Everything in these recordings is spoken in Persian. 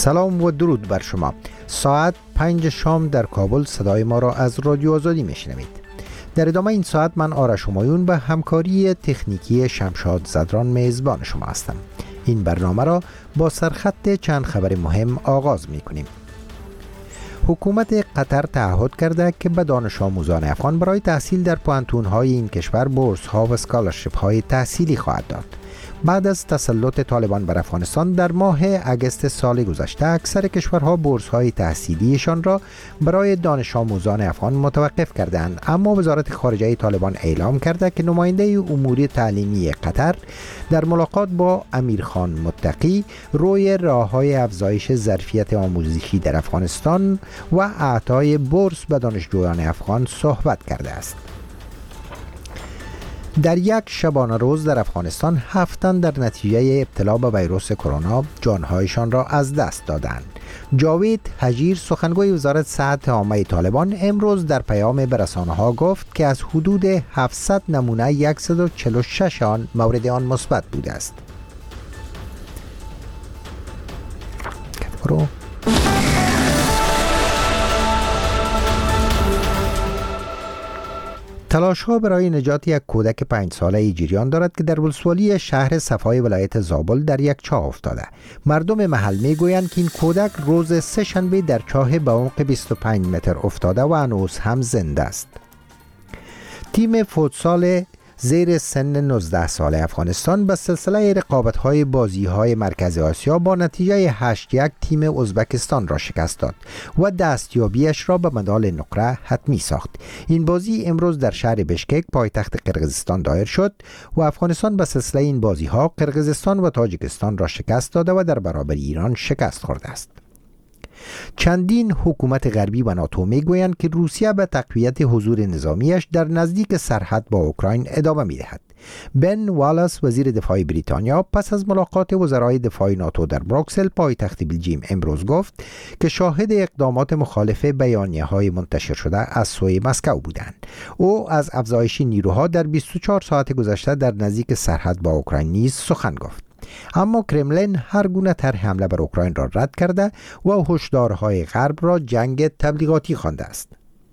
سلام و درود بر شما. ساعت 5 شام در کابل صدای ما را از رادیو آزادی میشنوید. در ادامه این ساعت من آرش همایون به همکاری تکنیکی شمشاد زدران میزبان شما هستم. این برنامه را با سرخط چند خبر مهم آغاز می کنیم. حکومت قطر تعهد کرده که به دانش آموزان افغان برای تحصیل در پوهنتون‌های این کشور بورس‌ها و اسکالرشیپ‌های تحصیلی خواهد داد. بعد از تسلط طالبان بر افغانستان در ماه اگست سال گذشته اکثر کشورها بورس‌های تحصیلیشان را برای دانش آموزان افغان متوقف کردند، اما وزارت خارجه طالبان اعلام کرده که نماینده امور تعلیمی قطر در ملاقات با امیرخان متقی روی راه‌های افزایش ظرفیت آموزشی در افغانستان و اعطای بورس به دانشجویان افغان صحبت کرده است. در یک شبانه روز در افغانستان 7 تن در نتیجه ابتلا به ویروس کرونا جانهایشان را از دست دادند. جاوید حجیر سخنگوی وزارت صحت عامه طالبان امروز در پیام به رسانه‌ها گفت که از حدود 700 نمونه 146 آن مورد آن مثبت بوده است. تلاش‌ها برای نجات یک کودک 5 ساله جریان دارد که در ولسوالی شهر صفای ولایت زابل در یک چاه افتاده. مردم محل میگویند که این کودک روز سه‌شنبه در چاه به عمق 25 متر افتاده و هنوز هم زنده است. تیم فوتسال زیر سن 19 ساله افغانستان به سلسله رقابت‌های بازی‌های مرکز آسیا با نتیجه 8-1 تیم ازبکستان را شکست داد و دستیابیش را به مدال نقره حتمی ساخت. این بازی امروز در شهر بشکک پایتخت قرقیزستان دایر شد و افغانستان به سلسله این بازی‌ها قرقیزستان و تاجیکستان را شکست داده و در برابر ایران شکست خورده است. چندین حکومت غربی و ناتو میگویند که روسیه به تقویت حضور نظامیش در نزدیک سرحد با اوکراین ادامه میدهد. بن والاس وزیر دفاع بریتانیا پس از ملاقات وزرای دفاع ناتو در بروکسل پایتخت بلژیم امروز گفت که شاهد اقدامات مخالف بیانیه‌های منتشر شده از سوی مسکو بودند. او از افزایش نیروها در 24 ساعت گذشته در نزدیک سرحد با اوکراین نیز سخن گفت. اما کرملین هر گونه طرح حمله بر اوکراین را رد کرده و هشدارهای غرب را جنگ تبلیغاتی خوانده است.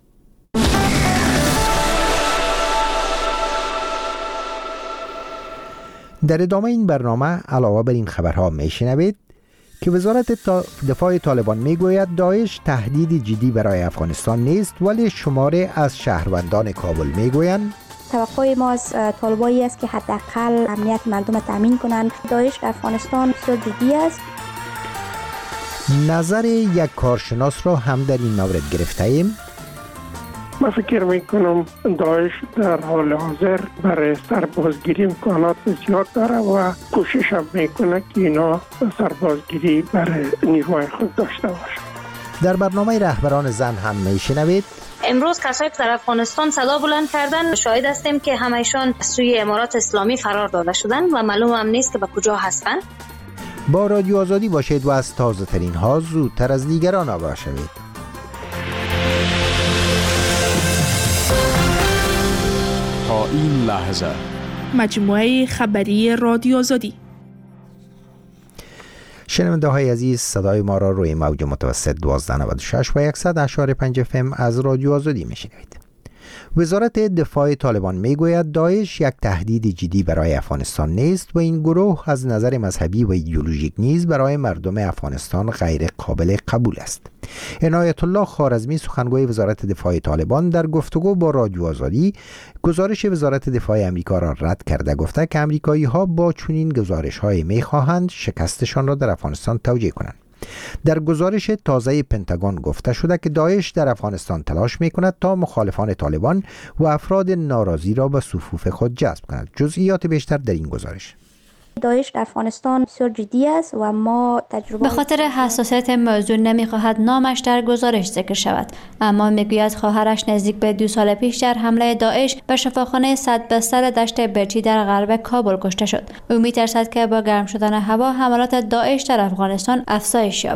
در ادامه این برنامه علاوه بر این خبرها میشنوید که وزارت دفاع طالبان میگوید داعش تهدید جدی برای افغانستان نیست، ولی شماره از شهروندان کابل میگویند توقع ما از طالبایی است که حداقل امنیت مردم تامین کنند. داعش در افغانستان بسیار جدی است. نظر یک کارشناس را هم در این مورد گرفته ایم. من فکر میکنم داعش در حال حاضر برای سربازگیری امکانات زیاد داره و کوشش هم میکنه که اینا سربازگیری برای نیروهای خود داشته باشه. در برنامه رهبران زن هم میشنوید. امروز کسایی که در افغانستان صدا بلند کردن شاهد هستیم که همایشان سوی امارات اسلامی فرار داده شدن و معلوم هم نیست که به کجا هستند. با رادیو آزادی باشید و از تازه ترین ها زودتر از دیگران آگاه شوید. تا این لحظه مجموعه خبری رادیو آزادی. شنونده های عزیز، صدای ما را روی موج متوسط 1296 و 100.5 FM از رادیو آزادی میشنوید. وزارت دفاع طالبان میگوید داعش یک تهدید جدی برای افغانستان نیست و این گروه از نظر مذهبی و ایدئولوژیک نیز برای مردم افغانستان غیر قابل قبول است. عنایت الله خوارزمی سخنگوی وزارت دفاع طالبان در گفتگو با رادیو آزادی گزارش وزارت دفاع امریکا را رد کرده گفته که امریکایی‌ها با چنین گزارش‌هایی می‌خواهند شکستشان را در افغانستان توجیه کنند. در گزارش تازه پنتاگون گفته شده که داعش در افغانستان تلاش می‌کند تا مخالفان طالبان و افراد ناراضی را به صفوف خود جذب کند. جزئیات بیشتر در این گزارش. داعش در افغانستان بسیار جدی است و ما به خاطر حساسیت موضوع نمی‌خواهد نامش در گزارش ذکر شود، اما میگوید خواهرش نزدیک به 2 سال پیش در حمله داعش به شفاخانه 100 بستر دشت برچی در غرب کابل کشته شد. او می‌ترسد که با گرم شدن هوا حملات داعش در افغانستان افزایش یابد.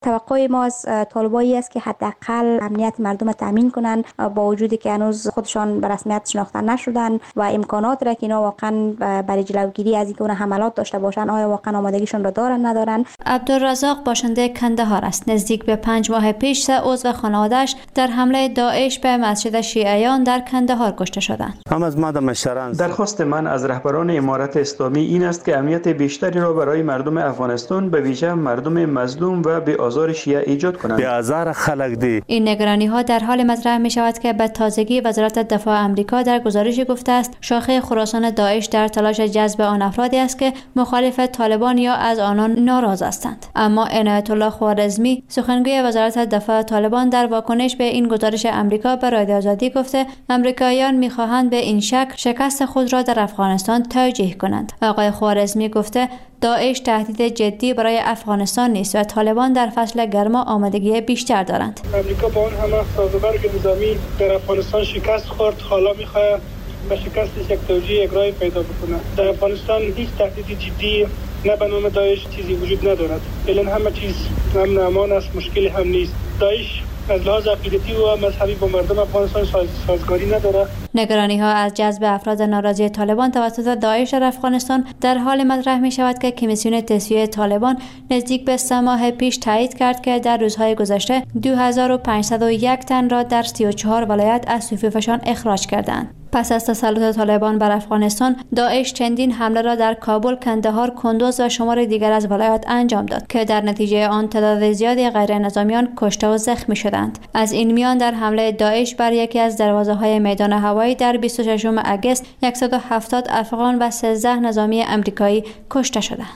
توقع ما از طالبایی است که حداقل امنیت مردم تامین کنند، با وجودی که هنوز خودشان به رسمیت شناخته نشدن و امکانات را که اینا واقعا برای جلوگیری از اینکه اون حملات داشته باشن آیا واقعا آمادگیشون را دارن ندارن. عبدالرزاق باشنده کندهار است. نزدیک به 5 ماه پیش 3 عضو خانواده‌اش در حمله داعش به مسجد شیعیان در کندهار کشته شدند. درخواست من از رهبران امارت اسلامی این است که امنیت بیشتری را برای مردم افغانستان به ویژه مردم مظلوم و به آزار شیعه ایجاد کنند. این نگرانی ها در حال مطرح می شود که به تازگی وزارت دفاع آمریکا در گزارشی گفته است شاخه خراسان داعش در تلاش جذب آن افرادی است که مخالف طالبان یا از آنان ناراض هستند. اما عنایت الله خوارزمی سخنگوی وزارت دفاع طالبان در واکنش به این گزارش آمریکا به رادیو آزادی گفته آمریکاییان می‌خواهند به این شکست خود را در افغانستان توجیه کنند. آقای خوارزمی گفته داعش تهدید جدی برای افغانستان نیست و طالبان در فصل گرما آمادگی بیشتر دارند. آمریکا با اون همه سازوکار نظامی در افغانستان شکست خورد، حالا می‌خواهد به شکستش یک توجیه اجرایی پیدا بکنه. در افغانستان هیچ تهدید جدی نه به نام داعش چیزی وجود ندارد. الان همه چیز امن و امان است، مشکلی هم نیست. داعش از لحاظ عقیدتی و مذهبی با مردم افغانستان سازگاری ندارد. نگرانی ها از جذب افراد ناراضی طالبان توسط داعش در افغانستان در حال مطرح می شود که کمیسیون تسویه طالبان نزدیک به 3 ماه پیش تایید کرد که در روزهای گذشته 2501 تن را در 34 ولایت از صفوفشان اخراج کردند. پس از تسلط طالبان بر افغانستان، داعش چندین حمله را در کابل، کندهار، کندوز و شمار دیگر از ولایات انجام داد که در نتیجه آن تعداد زیادی غیر نظامیان کشته و زخمی شدند. از این میان در حمله داعش بر یکی از دروازه‌های میدان هوایی در 26 اگست 170 افغان و 13 نظامی آمریکایی کشته شدند.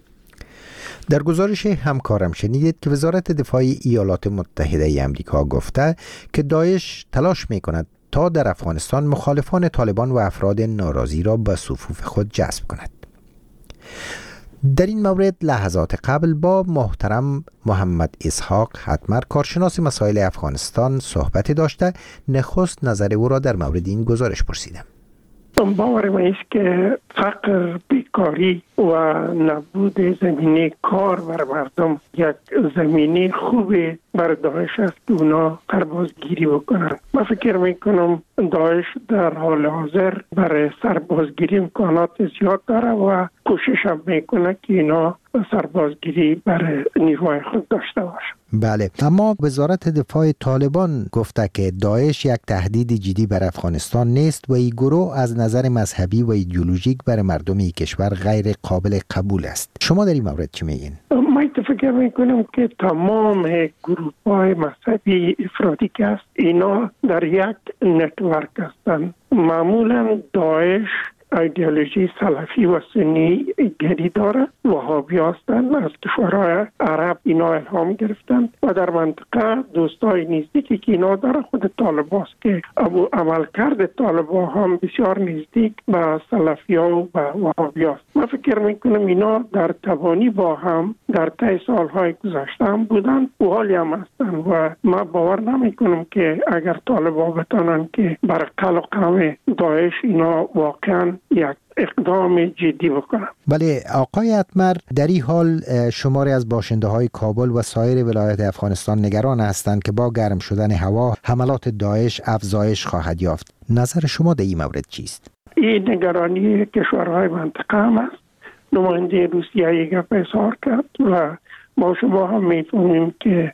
در گزارش همکارم شنیدید که وزارت دفاع ایالات متحده آمریکا گفته که داعش تلاش می‌کند تا در افغانستان مخالفان طالبان و افراد ناراضی را به صفوف خود جذب کند. در این مورد لحظات قبل با محترم محمد اسحاق حتمر کارشناس مسائل افغانستان صحبت داشته. نخست نظر او را در مورد این گزارش پرسیدم. باور من است که فقر، بیکاری و نبود زمینه کار بر مردم یک زمینه خوبی بر داعش است که اونا سربازگیری بکنند. من فکر میکنم داعش در حال حاضر برای سربازگیری امکانات زیاد داره و کوشش هم میکنه که اینا سربازگیری برای نیروهای خود داشته باشه. بله، اما وزارت دفاع طالبان گفته که داعش یک تهدید جدی بر افغانستان نیست و این گروه از نظر مذهبی و ایدئولوژیک بر مردم این کشور غیر قابل قبول است. شما در این مورد چی میگین؟ من فکر میکنم که تمام گروه‌های مذهبی افرادی که است اینا در یک نتورک هستند. معمولا داعش ایدئولوژی سلفی و سنی گری داره، وهابی هستند، از کشورهای عرب اینا الهام گرفتند و در منطقه دوستای نزدیکی که اینا داره خود طالبان است که عملکرد طالبان هم بسیار نزدیک به سلفی ها و به وهابی است. من فکر میکنم اینا در تبانی با هم در طی سالهای گذشته هم بودن و حالی هم هستند و من باور نمیکنم که اگر طالبان بتانن که بر قلع قم داعش اینا واقعا یک اقدام جدی بکنم. بله آقای حتمر، در این حال شماری از باشنده های کابل و سایر ولایات افغانستان نگران هستند که با گرم شدن هوا حملات داعش افزایش خواهد یافت. نظر شما در این مورد چیست؟ این نگرانی کشورهای منطقه هم است. نماینده روسیه یک اظهار کرد و ما شما هم می‌فهمیم که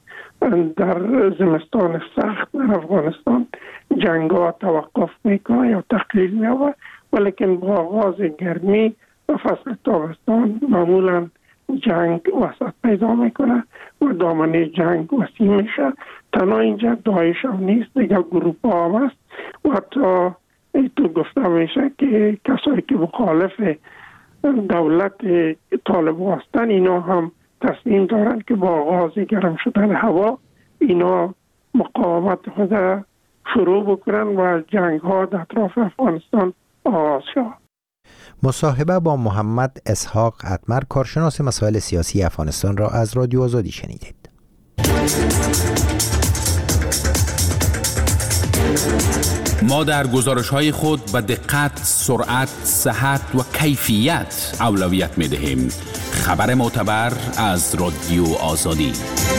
در زمستان سخت در افغانستان جنگ‌ها توقف میکنه یا تقلیل می‌یابد، ولیکن با آغاز گرمی و فصل تابستان معمولا جنگ وسط پیدا میکنه و دامنه جنگ وسیع میشه. تنها اینجا داعش هم نیست، دیگه گروه ها هم است و حتی تو گفته میشه که کسایی که مخالف دولت طالبان هستن اینا هم تصمیم دارن که با آغاز گرم شدن هوا اینا مقاومت خود شروع بکنن و جنگ ها در اطراف افغانستان آغاز شد. مصاحبه با محمد اسحاق حتمر کارشناس مسائل سیاسی افغانستان را از رادیو آزادی شنیدید. ما در گزارش‌های خود به دقت، سرعت، صحت و کیفیت اولویت می‌دهیم. خبر معتبر از رادیو آزادی.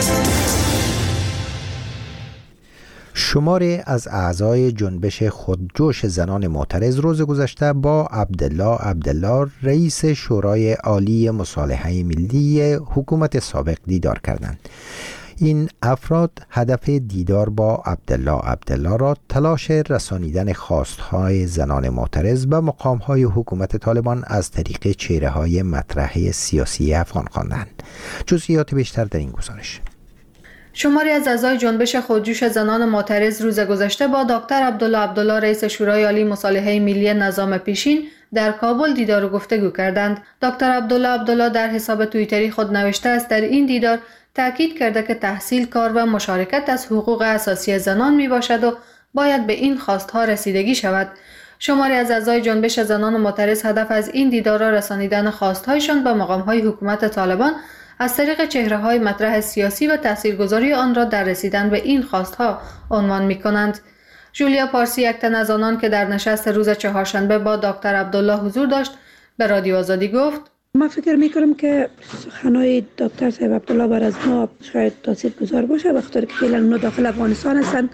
شماری از اعضای جنبش خودجوش زنان معترض روز گذشته با عبدالله رئیس شورای عالی مصالحه ملی حکومت سابق دیدار کردند. این افراد هدف دیدار با عبدالله را تلاش رسانیدن خواستهای زنان معترض به مقامهای حکومت طالبان از طریق چهره‌های مطرح سیاسی افغان خواندند. جزئیات بیشتر در این گزارش. شماری از اعضای جنبش خودجوش زنان معترض روز گذشته با دکتر عبدالله رئیس شورای عالی مصالحه ملی نظام پیشین در کابل دیدار و گفتگو کردند. دکتر عبدالله در حساب توییتری خود نوشته است در این دیدار تاکید کرده که تحصیل، کار و مشارکت از حقوق اساسی زنان می باشد و باید به این خواستها رسیدگی شود. شماری از اعضای جنبش زنان معترض هدف از این دیدار را رسانیدن خواستهایشان به مقامهای حکومت طالبان از طریق چهره‌های مطرح سیاسی و تاثیرگذاری آن را در رسیدن به این خواستها عنوان می‌کنند. جولیا پارسی، یک تن از آنان که در نشست روز چهارشنبه با دکتر عبدالله حضور داشت، به رادیو آزادی گفت: ما فکر میکنم که سخنهای دکتر صاحب عبدالله بر از ما شاید تاثیرگذار باشه، بخاطر که فعلا اونا داخل افغانستان هستن،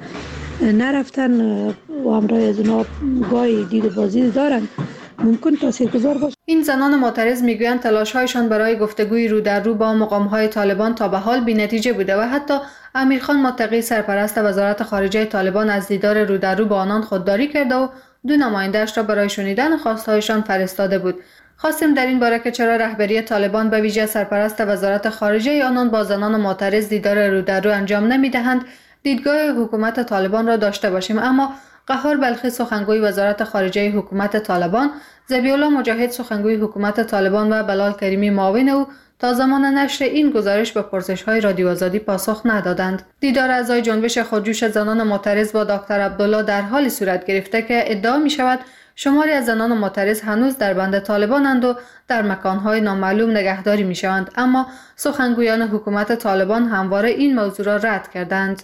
نرفتن و همراه از اونا گاهی دید و بازدید دارن، ممکن تاثیرگذار باشه. این زنان معترض میگویند تلاش‌هایشان برای گفتگوی رو در رو با مقام‌های طالبان تا به حال بی‌نتیجه بوده و حتی امیرخان متقی، سرپرست وزارت خارجه طالبان، از دیدار رو در رو با آنان خودداری کرده و 2 نماینده‌اش را برای شنیدن خواستهایشان فرستاده بود. خواستیم در این باره که چرا رهبری طالبان به ویژه سرپرست وزارت خارجه آنان با زنان معترض دیدار رو در رو انجام نمی‌دهند، دیدگاه حکومت طالبان را داشته باشیم. اما قهار بلخی، سخنگوی وزارت خارجه حکومت طالبان، ذبیح‌الله مجاهد، سخنگوی حکومت طالبان و بلال کریمی، معاون او، تا زمان نشر این گزارش به پرسش‌های رادیو آزادی پاسخ ندادند. دیدار اعضای جنبش خودجوش زنان معترض با دکتر عبدالله در حالی صورت گرفته که ادعا می‌شود شماری از زنان معترض هنوز در بند طالبانند و در مکان‌های نامعلوم نگهداری می‌شوند، اما سخنگویان حکومت طالبان همواره این موضوع را رد کردند.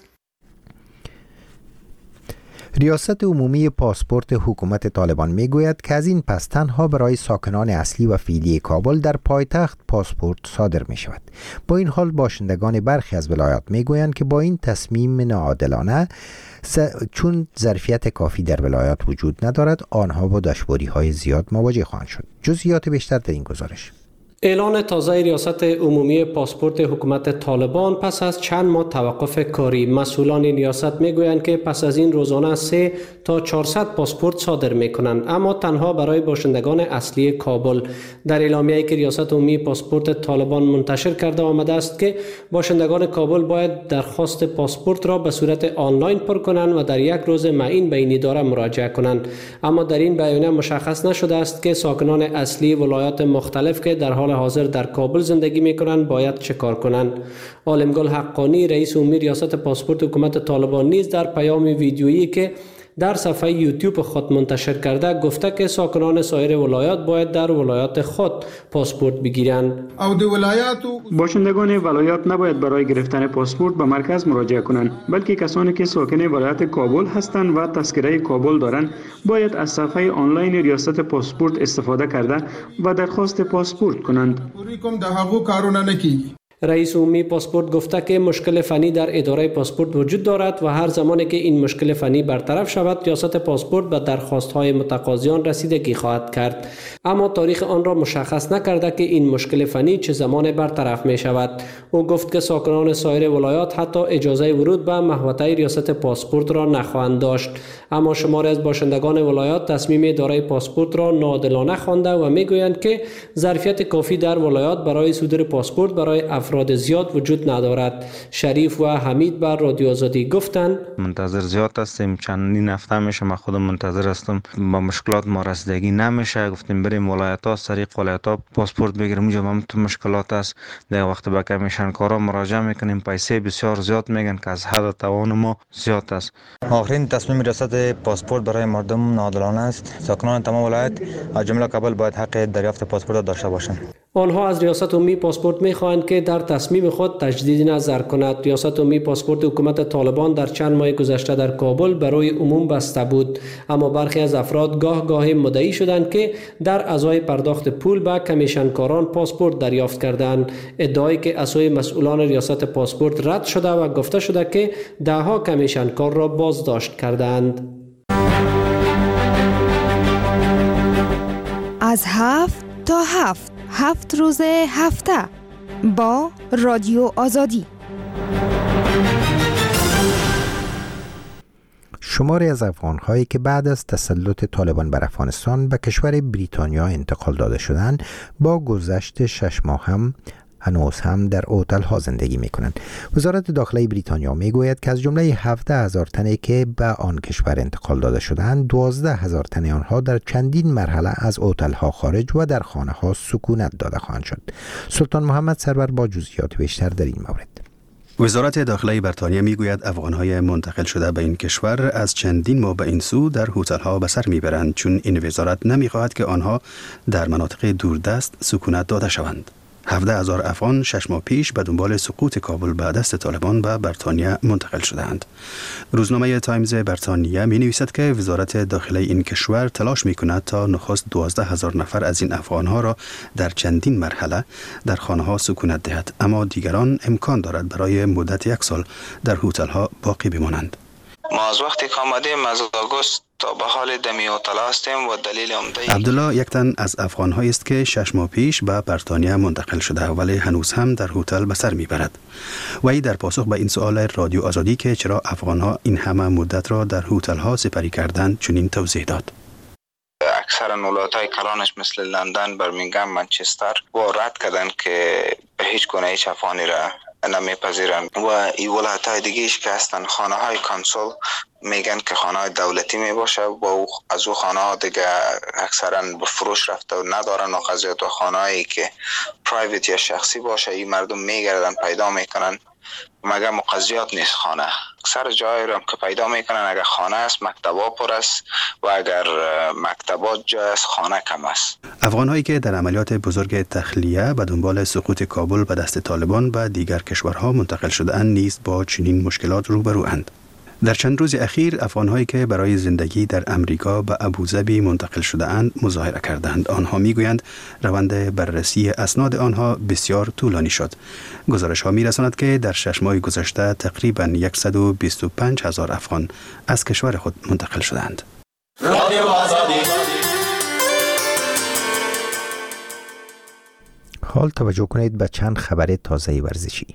ریاست عمومی پاسپورت حکومت طالبان میگوید که از این پس تنها برای ساکنان اصلی و فعلی کابل در پایتخت پاسپورت صادر می شود. با این حال باشندگان برخی از ولایات میگویند که با این تصمیم ناعادلانه چون ظرفیت کافی در ولایات وجود ندارد، آنها با دشواری‌های زیاد مواجه خواهند شد. جزئیات بیشتر در این گزارش. اعلان تازه ریاست عمومی پاسپورت حکومت طالبان پس از چند ماه توقف کاری. مسئولان ریاست میگویند که پس از این روزانه 300 تا 400 پاسپورت صادر میکنند، اما تنها برای باشندگان اصلی کابل. در اعلامیه‌ای که ریاست عمومی پاسپورت طالبان منتشر کرده آمده است که باشندگان کابل باید درخواست پاسپورت را به صورت آنلاین پر کنند و در یک روز معین به این اداره مراجعه کنند. اما در این بیانیه مشخص نشده است که ساکنان اصلی ولایات مختلف که در حال حاضر در کابل زندگی میکنند باید چه کار کنند. عالمگل حقانی، رئیس عمومی ریاست پاسپورت حکومت طالبان، نیز در پیام ویدیویی که در صفحه یوتیوب خود منتشر کرده گفته که ساکنان سایر ولایات باید در ولایات خود پاسپورت بگیرند. باشندگان ولایات نباید برای گرفتن پاسپورت به مرکز مراجعه کنند، بلکه کسانی که ساکن ولایت کابل هستند و تذکره کابل دارند باید از صفحه آنلاین ریاست پاسپورت استفاده کرده و درخواست پاسپورت کنند. رئیس عمومی پاسپورت گفته که مشکل فنی در اداره پاسپورت وجود دارد و هر زمانی که این مشکل فنی برطرف شود ریاست پاسپورت به درخواست‌های متقاضیان رسیدگی خواهد کرد، اما تاریخ آن را مشخص نکرده که این مشکل فنی چه زمان برطرف می شود. او گفت که ساکنان سایر ولایات حتی اجازه ورود به محوطه ریاست پاسپورت را نخواهند داشت، اما شماری از باشندگان ولایات تصمیم اداره پاسپورت را ناعادلانه خوانده و میگویند که ظرفیت کافی در ولایات برای صدور پاسپورت برای افراد زیاد وجود ندارد. شریف و حمید بر رادیو آزادی گفتند منتظر زیاد هستیم، چندین هفته میشه من خودم منتظر هستم، با مشکلات ما رسیدگی نمیشه. گفتیم بریم ولایت ها، سریع ولایت ها پاسپورت بگیریم، اونجا هم تو مشکلات است. در وقت به کمیشن کارا مراجعه میکنیم، پیسه بسیار زیاد میگن که از حد توان ما زیاد است. آخرین تصمیم ریاست پاسپورت برای مردم ناعادلانه است. ساکنان تمام ولایت از جمله کابل باید حق دریافت پاسپورت داشته باشند. آنها از ریاست عمومی پاسپورت می‌خواهند که در تصمیم خود تجدید نظر کند. ریاست عمومی پاسپورت حکومت طالبان در چند ماه گذشته در کابل برای عموم بسته بود، اما برخی از افراد گاه مدعی شدند که در ازای پرداخت پول به کمیشنکاران پاسپورت دریافت کردند. ادعایی که از سوی مسئولان ریاست پاسپورت رد شده و گفته شده که دهها کمیشنکار را بازداشت کردند. از 7 تا 7 روز هفته با رادیو آزادی. شماری از افغان‌هایی که بعد از تسلط طالبان بر افغانستان به کشور بریتانیا انتقال داده شدند با گذشت 6 ماه هنوز هم در هتل‌ها زندگی می‌کنند. وزارت داخله بریتانیا می‌گوید که از جمله 17,000 تنی که به آن کشور انتقال داده شدند، 12,000 تن آنها در چندین مرحله از هتل‌ها خارج و در خانه‌ها سکونت داده خواهند شد. سلطان محمد سرور با جزئیات بیشتر در این مورد. وزارت داخله بریتانیا میگوید افغان‌های منتقل شده به این کشور از چندین ماه به این سو در هتل‌ها به سر میبرند، چون این وزارت نمی‌خواهد که آنها در مناطق دوردست سکونت داده شوند. 17,000 افغان 6 ماه پیش به دنبال سقوط کابل به دست طالبان به بریتانیا منتقل شدند. روزنامه تایمز بریتانیا می نویسد که وزارت داخله این کشور تلاش می کند تا نخست 12,000 نفر از این افغانها را در چندین مرحله در خانه ها سکونت دهد، اما دیگران امکان دارد برای مدت 1 سال در هتل‌ها باقی بمانند. ما از وقتی که آمدیم از آگوست تا به حال دمی هتل هستیم و دلیل عمده عبدالله یک تن از افغان‌هایی است که 6 ماه پیش به بریتانیا منتقل شده ولی هنوز هم در هتل به سر میبرد. وی در پاسخ به این سوال رادیو آزادی که چرا افغان‌ها این همه مدت را در هتل‌ها سپری کردند چنین توضیح داد. اکثر ولایت‌های کلانش مثل لندن، برمینگهم، منچستر و رد کردند که به هیچ گونه هیچ افغانی را نمیپذیرند و این ولایت‌های دیگه‌اش که هستن خانه‌های کانسول میگن که خانه‌های دولتی میباشه و از او خانه‌ها دیگه اکثرا به فروش رفته و ندارن و قضیت و خانه‌هایی که پرایوت یا شخصی باشه این مردم میگردن پیدا میکنن مگر مقضیات نیست. خانه اکثر جایی رو که پیدا میکنن اگر خانه است مکتبا پر است و اگر مکتبات جای است خانه کم است. افغان‌هایی که در عملیات بزرگ تخلیه به دنبال سقوط کابل به دست طالبان به دیگر کشورها منتقل شده‌اند نیز با چنین مشکلات روبروند. در چند روز اخیر افغان‌هایی که برای زندگی در امریکا به ابوظبی منتقل شده‌اند مظاهره کردند. آنها میگویند روند بررسی اسناد آنها بسیار طولانی شد. گزارش‌ها می‌رساند که در 6 ماه گذشته تقریباً 125,000 افغان از کشور خود منتقل شدند. حال توجه کنید به چند خبر تازه ورزشی.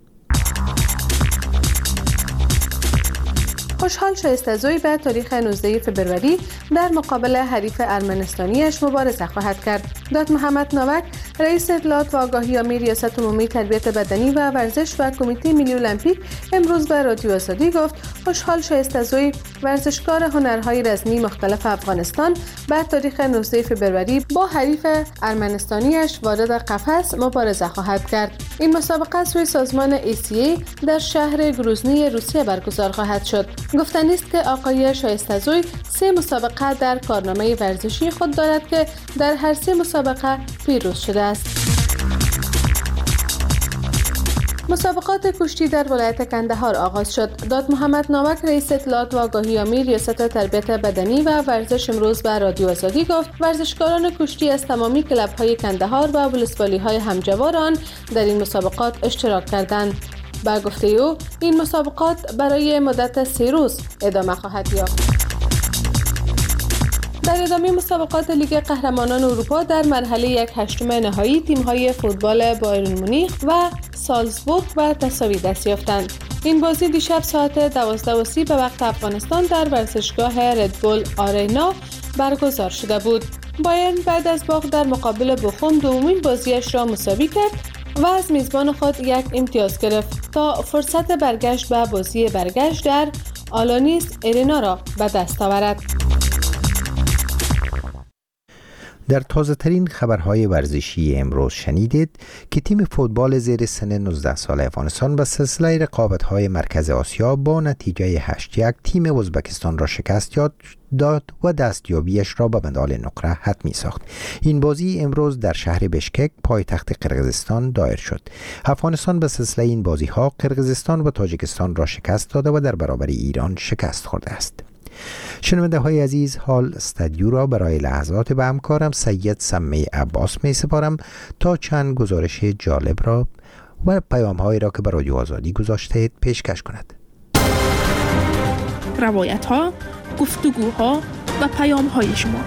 خوشحال شایسته‌زوی به تاریخ 19 فبروری در مقابل حریف ارمنستانیش مبارزه خواهد کرد. داد محمد ناوک رئیس اطلاعات و آگاهی عامی ریاست عمومی تربیت بدنی و ورزش و کمیته ملی المپیک امروز به رادیو آزادی گفت خوشحال شایسته‌زوی ورزشکار هنرهای رزمی مختلف افغانستان به تاریخ 19 فبروری با حریف ارمنستانیش وارد قفس مبارزه خواهد کرد. این مسابقه سوی سازمان ACA در شهر گروزنی روسیه برگزار خواهد شد. گفتنی است که آقای شایسته‌زوی 3 مسابقه در کارنامه ورزشی خود دارد که در هر 3 مسابقه پیروز شده است. مسابقات کشتی در ولایت کندهار آغاز شد. داد محمد ناوک رئیس اطلاعات و آگاهی عامی ریاست تربیت بدنی و ورزش امروز به رادیو آزادی گفت ورزشکاران کشتی از تمامی کلب‌های کندهار و ولسوالی‌های همجوار آن در این مسابقات اشتراک کردند. با گفته او این مسابقات برای مدت 3 روز ادامه خواهد یافت. در ادامه مسابقات لیگ قهرمانان اروپا در مرحله 1/8 نهایی تیم‌های فوتبال بایرن مونیخ و سالزبورگ به تساوی دست یافتند. این بازی دیشب ساعت 12:30 به وقت افغانستان در ورزشگاه ردبول آرینا برگزار شده بود. بایرن بعد از باخت در مقابل بخوم دومین بازیش را مساوی کرد و از میزبان خود 1 امتیاز گرفت تا فرصت برگشت به بازی برگشت در آلانیس ارینا را به دست آورد. در تازه ترین خبرهای ورزشی امروز شنیدید که تیم فوتبال زیر سن 19 سال افغانستان به سلسله رقابت‌های مرکز آسیا با نتیجه 8-1 تیم ازبکستان را شکست داد و دستیابیش را به مدال نقره حتمی ساخت. این بازی امروز در شهر بشکک پایتخت قرقیزستان دایر شد. افغانستان به سلسله این بازی‌ها قرقیزستان و تاجیکستان را شکست داده و در برابر ایران شکست خورده است. شنونده های عزیز، حال استودیو را برای لحظات به همکارم سید سمی عباس می سپارم تا چند گزارش جالب را و پیام هایی را که به رادیو آزادی گذاشته پیشکش کند. روایت ها، گفتگوها و پیام های شما.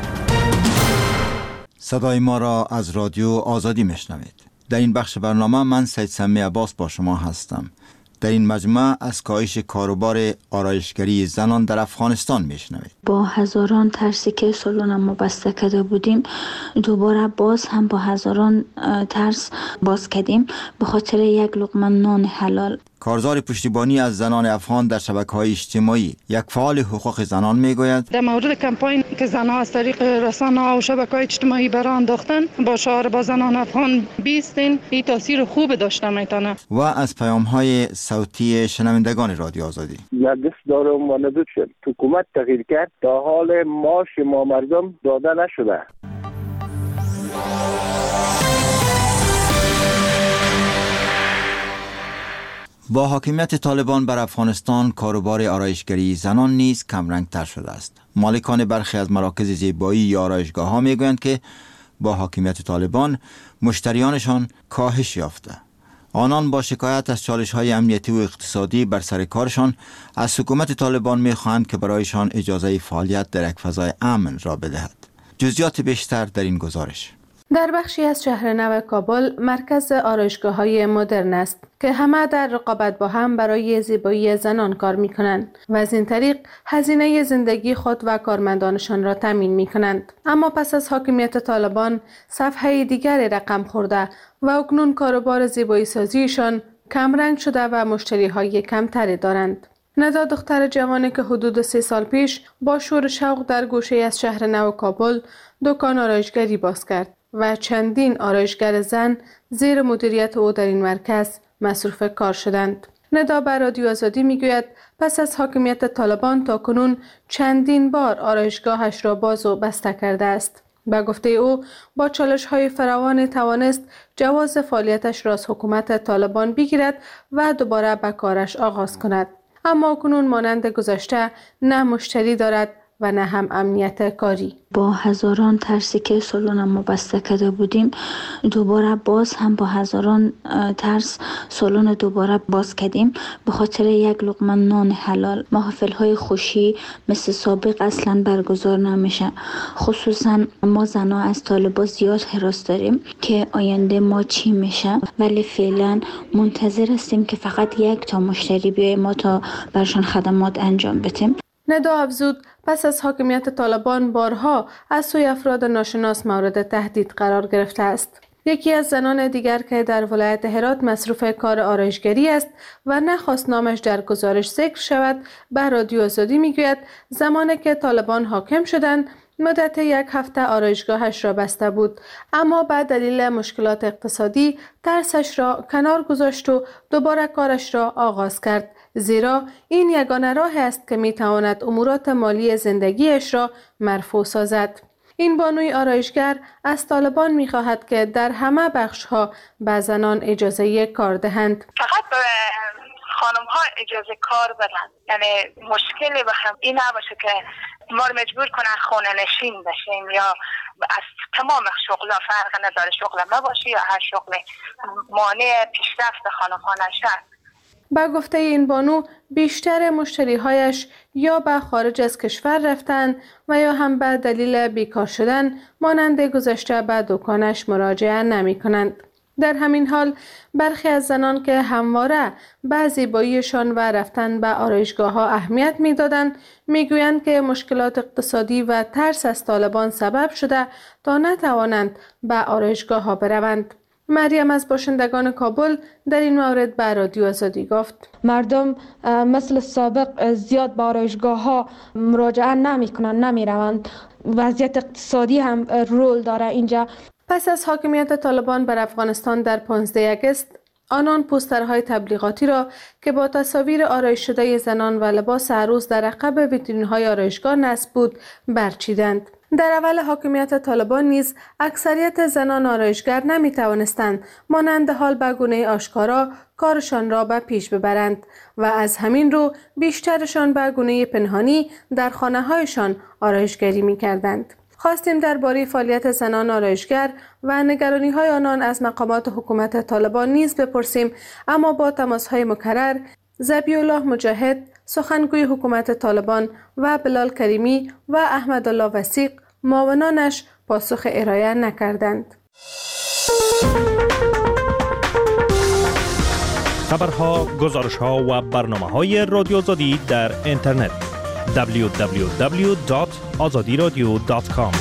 صدای ما را از رادیو آزادی میشنوید. در این بخش برنامه من سید سمی عباس با شما هستم. در این مجموعه از کاهش کاروبار آرایشگری زنان در افغانستان میشنوید. با هزاران ترسی که سالن ما بسته کرده بودیم، دوباره باز هم با هزاران ترس باز کردیم به خاطر یک لقمه نان حلال. کارزار پشتیبانی از زنان افغان در شبکه‌های اجتماعی، یک فعال حقوق زنان میگوید در مورد کمپاین که زنها از طریق رسانه‌ها و شبکه‌های اجتماعی برآ انداختن با شعار با زنان افغان بیستین، این تاثیر خوب داشته میتونه. و از پیام‌های صوتی شنوندگان رادیو آزادی. یک دست دارم و ندود شد. حکومت تغییر کرد، تا حال معاش ما مردم داده نشده. با حاکمیت طالبان بر افغانستان، کاروبار آرایشگری زنان نیز کمرنگ‌تر شده است. مالکان برخی از مراکز زیبایی یا آرایشگاه‌ها میگویند که با حاکمیت طالبان مشتریانشان کاهش یافته. آنان با شکایت از چالش‌های امنیتی و اقتصادی بر سر کارشان از حکومت طالبان می‌خواهند که برایشان اجازه فعالیت در یک فضای امن را بدهد. جزئیات بیشتر در این گزارش. در بخشی از شهر نو کابل مرکز آرایشگاه‌های مدرن است که همه در رقابت با هم برای زیبایی زنان کار می‌کنند و از این طریق هزینه زندگی خود و کارمندانشان را تامین می‌کنند. اما پس از حاکمیت طالبان صفحه دیگری رقم خورده و اکنون کاروبار زیبایی سازیشان کمرنگ شده و مشتری‌های کمتری دارند. ندا دختر جوانی که حدود 3 سال پیش با شور شوق در گوشه از شهر نو کابل دکان آرایشگری باز کرد و چندین آرایشگر زن زیر مدیریت او در این مرکز مصروف کار شدند. ندا بر رادیو آزادی میگوید پس از حاکمیت طالبان تا کنون چندین بار آرایشگاهش را باز و بسته کرده است. به گفته او با چالش‌های فراوان توانست جواز فعالیتش را از حکومت طالبان بگیرد و دوباره به کارش آغاز کند. اما کنون مانند گذشته نه مشتری دارد و نه هم امنیت کاری. با هزاران ترسی که سالن ما بسته کرده بودیم، دوباره باز هم با هزاران ترس سالن دوباره باز کردیم به خاطر یک لقمه نان حلال. محافل‌های خوشی مثل سابق اصلا برگزار نمیشه. خصوصا ما زنها از طالبان زیاد هراس داریم که آینده ما چی میشه، ولی فعلا منتظر هستیم که فقط یک تا مشتری بیاید ما تا برشان خدمات انجام بدیم. ندا افزود پس از حاکمیت طالبان بارها از سوی افراد ناشناس مورد تهدید قرار گرفته است. یکی از زنان دیگر که در ولایت هرات مصروف کار آرایشگری است و نخواست نامش در گزارش ذکر شود، به رادیو آزادی میگوید زمانی که طالبان حاکم شدند مدت 1 هفته آرایشگاهش را بسته بود، اما به دلیل مشکلات اقتصادی ترسش را کنار گذاشت و دوباره کارش را آغاز کرد، زیرا این یگانه راه است که میتواند امورات مالی زندگیش را مرفوع سازد. این بانوی آرایشگر از طالبان میخواهد که در همه بخش‌ها به زنان اجازه کار دهند. فقط به خانم ها اجازه کار بدن، یعنی مشکلی بخوام این نباشه که ما رو مجبور کنن خانه نشین بشیم یا از تمام شغلا فرق نداره شغل ما باشه یا هر شغل مانع پیشرفت خانم ها نشه. با گفته این بانو بیشتر مشتریهایش یا به خارج از کشور رفتن و یا هم به دلیل بیکار شدن مانند گذشته به دکانش مراجعه نمی کنند. در همین حال برخی از زنان که همواره به زیباییشان و رفتن به آرایشگاه ها اهمیت می دادند می گویند که مشکلات اقتصادی و ترس از طالبان سبب شده تا نتوانند به آرایشگاه ها بروند. مریم از باشندگان کابل در این مورد به رادیو آزادی گفت مردم مثل سابق زیاد به آرایشگاه‌ها مراجعه نمی‌کنند، نمی‌روند. وضعیت اقتصادی هم رول داره اینجا. پس از حاکمیت طالبان بر افغانستان در 15 آگوست، آنان پوسترهای تبلیغاتی را که با تصاویر آرایش شده زنان و لباس عروس در عقب ویترین‌های آرایشگاه نصب بود برچیدند. در اول حاکمیت طالبان نیز اکثریت زنان آرایشگر نمی توانستند مانند حال به گونه آشکارا کارشان را به پیش ببرند و از همین رو بیشترشان به گونه پنهانی در خانه‌هایشان آرایشگری می کردند. خواستیم درباره فعالیت زنان آرایشگر و نگرانی‌های آنان از مقامات حکومت طالبان نیز بپرسیم، اما با تماس‌های مکرر ذبیح الله مجاهد سخنگوی حکومت طالبان و بلال کریمی و احمدالله وثیق معاونانش پاسخ ارائه نکردند. خبرها، گزارش‌ها و برنامه‌های رادیو آزادی در اینترنت www.azadiradio.com.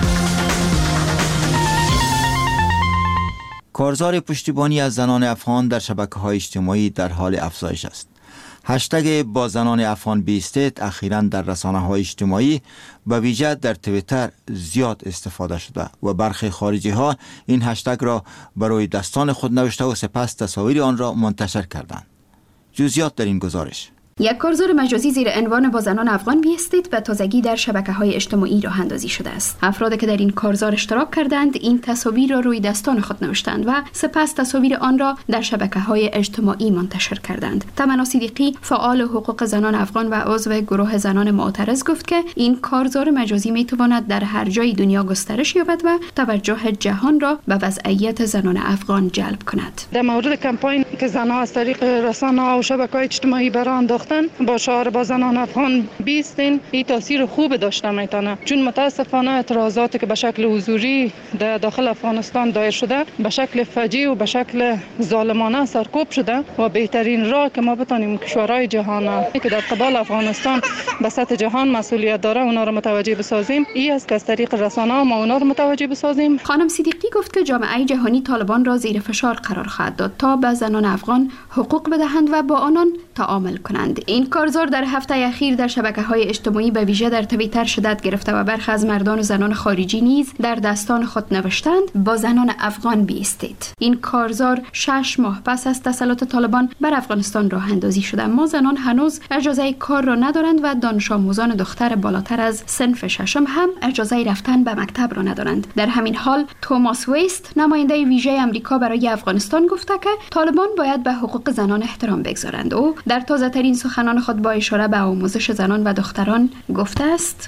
کارزار پشتیبانی از زنان افغان در شبکه‌های اجتماعی در حال افزایش است. هشتگ با زنان افغان بیستید اخیراً در رسانه‌های اجتماعی و ویژه در توییتر زیاد استفاده شده و برخی خارجی‌ها این هشتگ را برای دستان خود نوشته و سپس تصاویر آن را منتشر کردند. جزئیات در این گزارش. یک کارزار مجازی زیر عنوان با زنان افغان بیستید به تازگی در شبکه‌های اجتماعی راه اندازی شده است. افرادی که در این کارزار اشتراک کردند این تصاویر را روی دستان خود نوشتند و سپس تصاویر آن را در شبکه‌های اجتماعی منتشر کردند. تمنا صدیقی فعال حقوق زنان افغان و عضو گروه زنان معترض گفت که این کارزار مجازی می‌تواند در هر جای دنیا گسترش یابد و توجه جهان را به وضعیت زنان افغان جلب کند. در مورد کمپاین که زنان از طریق رسانه‌ها و شبکه‌های اجتماعی برآورده با شعار با زنان افغان بیستین، این تاثیر خوب داشته میتونه، چون متاسفانه اعتراضاتی که به شکل حضوری در داخل افغانستان دایر شده به شکل فجیع و به شکل ظالمانه سرکوب شده و بهترین راه که ما بتونیم کشورهای جهان که در قبال افغانستان به سطح جهان مسئولیت داره اونا رو متوجه بسازیم، این است که از طریق رسانه‌ها ما اونا رو متوجه بسازیم. خانم صدیقی گفت که جامعه جهانی طالبان را زیر فشار قرار خواهد داد تا به زنان افغان حقوق بدهند و با آنان تعامل کنند. این کارزار در هفته اخیر در شبکه‌های اجتماعی به ویژه در توییتر شدت گرفته و برخی از مردان و زنان خارجی نیز در دستان خود نوشتند با زنان افغان بیستید. این کارزار 6 ماه پس از تسلط طالبان بر افغانستان راه اندازی شده، اما زنان هنوز اجازه کار را ندارند و دانش آموزان دختر بالاتر از صنف ششم هم اجازه رفتن به مکتب را ندارند. در همین حال توماس ویست نماینده ویژه آمریکا برای افغانستان گفته که طالبان باید به حقوق زنان احترام بگذارند. او در تازه‌ترین سخنان خود با اشاره به آموزش زنان و دختران گفته است: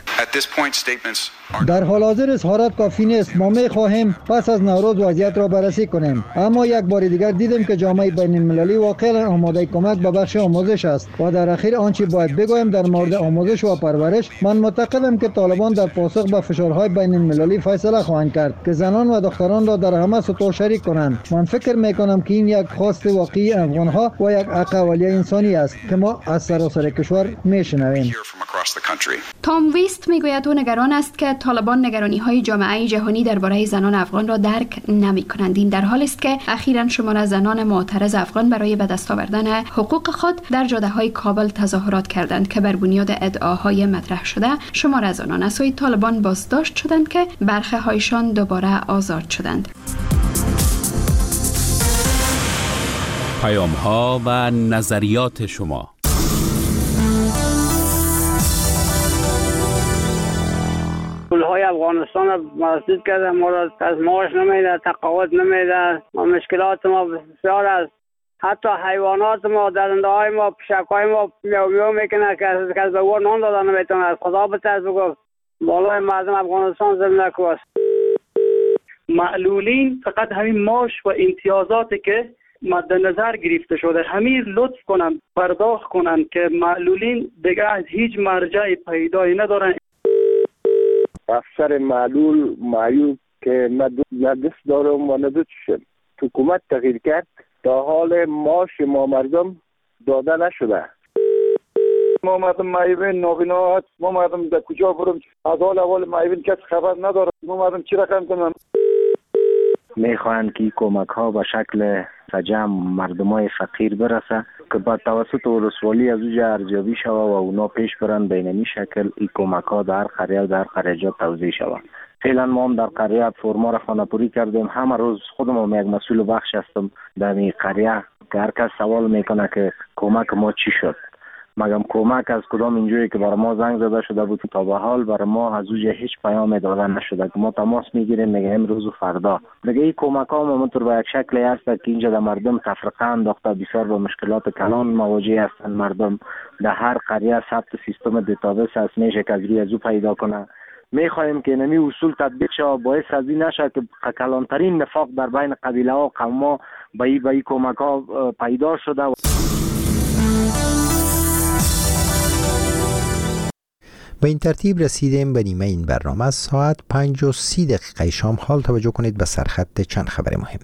در حال حاضر اظهارات کافی نیست. ما می‌خواهیم پس از نوروز وضعیت را بررسی کنیم، اما یک بار دیگر دیدیم که جامعه بین‌المللی واقعا آماده کمک به بخش آموزش است و در اخیر آنچه باید بگویم در مورد آموزش و پرورش، من معتقدم که طالبان در پاسخ به فشارهای بین‌المللی فیصله خواهند کرد که زنان و دختران را در همه سطوح شریک کنند. من فکر می‌کنم که این یک خواست واقعی افغان‌ها و یک حق اولیه انسانی است که ما از سراسر کشور می‌شنویم. تام ویست میگوید او نگران است که طالبان نگرانی‌های جامعه جهانی درباره زنان افغان را درک نمی‌کنند. این در حالی است که اخیراً شمار از زنان معترض افغان برای به دست آوردن حقوق خود در جاده‌های کابل تظاهرات کردند که بر بنیاد ادعاهای مطرح شده شمار از آنان از سوی طالبان بازداشت شدند که برخی هایشان دوباره آزاد شدند. پیام‌ها و نظریات شما. پولهای افغانستان را مسدود کرده، ما را از معاش نمیده، تقاعد نمیده، مشکلات ما بسیار است. حتی حیوانات ما، درنده های ما، پشک های ما میو میو میکنه که از به او نان دادن نمیتونه. از خدا بترس بگو بالای مردم افغانستان زمینه کوست. معلولین فقط همین معاش و امتیازاتی که مد نظر گرفته شده همین لطف کنن پرداخت کنن که معلولین دیگه از هیچ مرجع پیدایی ندارن. افسر معلول معیوب که نه دست دارم و نه دو چشم. حکومت تغییر کرد، تا حال معاش ما مردم داده نشده. ما مردم معیوبین نابینا هست، ما مردم در کجا برم از حال معیوبین کس خبر نداره، ما مردم چی رقم کنم. میخواهند که کمک ها به شکل سجم مردم های فقیر برسه که با توسط ولسوالی از اوجه ارزیابی شوه و اونا پیش برن بین این شکل این کمک ها در قریه و در قریه توزیع شوه. فعلا ما هم در قریه فرما را خانه‌پوری کردیم. همه روز خودم هم یک مسئول بخش هستم در این قریه که هر کس سوال میکنه که کمک ما چی شد. مگم کمک از کدام اینجوری که برای ما زنگ زده شده بود تا به حال برای ما از اوجه هیچ پیام داده نشده که ما تماس میگیریم میگه امروز و فردا. دیگه این کمک ها همونطور به یک شکلی هست که اینجا در مردم تفرقه انداخته، بسیار به مشکلات کلان مواجه هستند. مردم در هر قریه ثبت سیستم دیتابیس هست میشه که از روی ازو پیدا کنه. میخواهیم که نمی اصول تطبیق شود، باعث از این نشه که کلانترین نفاق در بین قبیله ها و قوم ها به این کمک ها پیدا شده. به این ترتیب رسیدیم به نیمه این برنامه. ساعت 5:30 شام. حال توجه کنید به سرخط چند خبر مهم.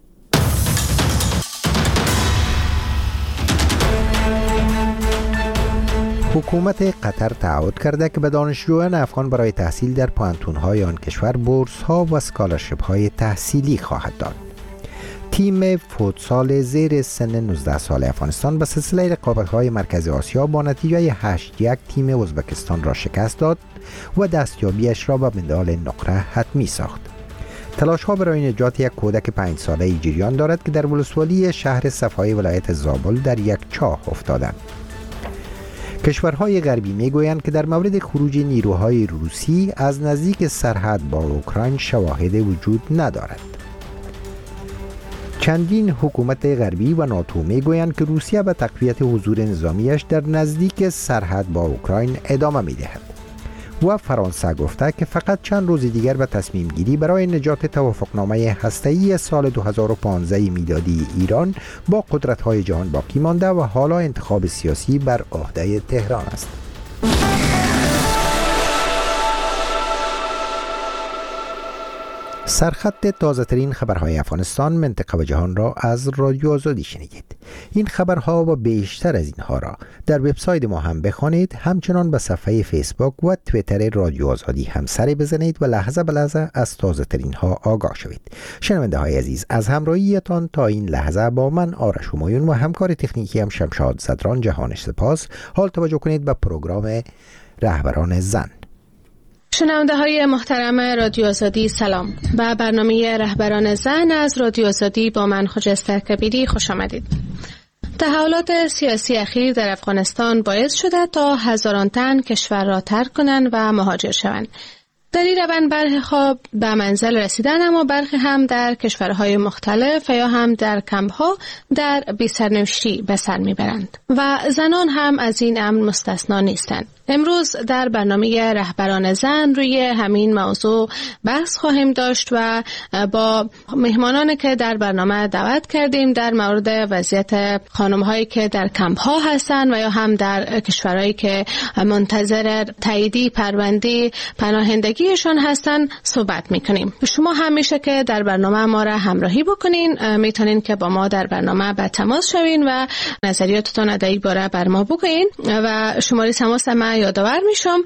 حکومت قطر تعهد کرده که به دانشجویان افغان برای تحصیل در پوهنتون‌های آن کشور بورس‌ها و اسکالرشیپ‌های تحصیلی خواهد داد. تیم فوتسال زیر سن 19 سال افغانستان به سلسله رقابت‌های مرکز آسیا با نتیجه 8-1 تیم ازبکستان را شکست داد و دستیابیش را به مدال نقره حتمی ساخت. تلاش‌ها برای نجات یک کودک 5 ساله‌ای جریان دارد که در ولسوالی شهر صفای ولایت زابل در یک چاه افتادند. کشورهای غربی میگویند که در مورد خروج نیروهای روسی از نزدیک سرحد با اوکراین شواهد وجود ندارد. چندین حکومت غربی و ناتو میگویند که روسیه به تقویت حضور نظامیش در نزدیک سرحد با اوکراین ادامه میدهد و فرانسه گفته که فقط چند روز دیگر به تصمیم گیری برای نجات توافقنامه هسته‌ای سال 2015 میلادی ایران با قدرت‌های جهان باقی مانده و حالا انتخاب سیاسی بر عهده تهران است. سرخط تازه ترین خبرهای افغانستان، منطقه و جهان را از رادیو آزادی شنیدید. این خبرها و بیشتر از اینها را در وبسایت ما هم بخوانید. همچنان به صفحه فیسبوک و توییتر رادیو آزادی هم سری بزنید و لحظه به لحظه از تازه ترین ها آگاه شوید. شنونده های عزیز، از همراهیتان تا این لحظه با من آرش همایون و همکار تکنیکی هم شمشاد زدران جهانش سپاس. حال توجه کنید به پروگرام رهبران زن. شنونده های محترم رادیو آزادی سلام. به برنامه رهبران زن از رادیو آزادی با من خجسته کبیری خوش آمدید. تحولات سیاسی اخیر در افغانستان باعث شده تا هزاران تن کشور را ترک کنند و مهاجر شوند. در این روند برخی ها به منزل رسیدن، اما برخی هم در کشورهای مختلف یا هم در کمپ‌ها در بی‌سرنوشتی به سر میبرند و زنان هم از این امر مستثنا نیستند. امروز در برنامه رهبران زن روی همین موضوع بحث خواهیم داشت و با مهمانانی که در برنامه دعوت کردیم در مورد وضعیت خانم‌هایی که در کمپ‌ها هستند و یا هم در کشورهایی که منتظر تاییدی پرونده پناهندگیشان هستند صحبت می‌کنیم. شما هم میشه که در برنامه ما را همراهی بکنین، میتونین که با ما در برنامه به تماس شوین و نظریاتتون در این باره بر ما بگوین و شماره تماس ما یادآور میشم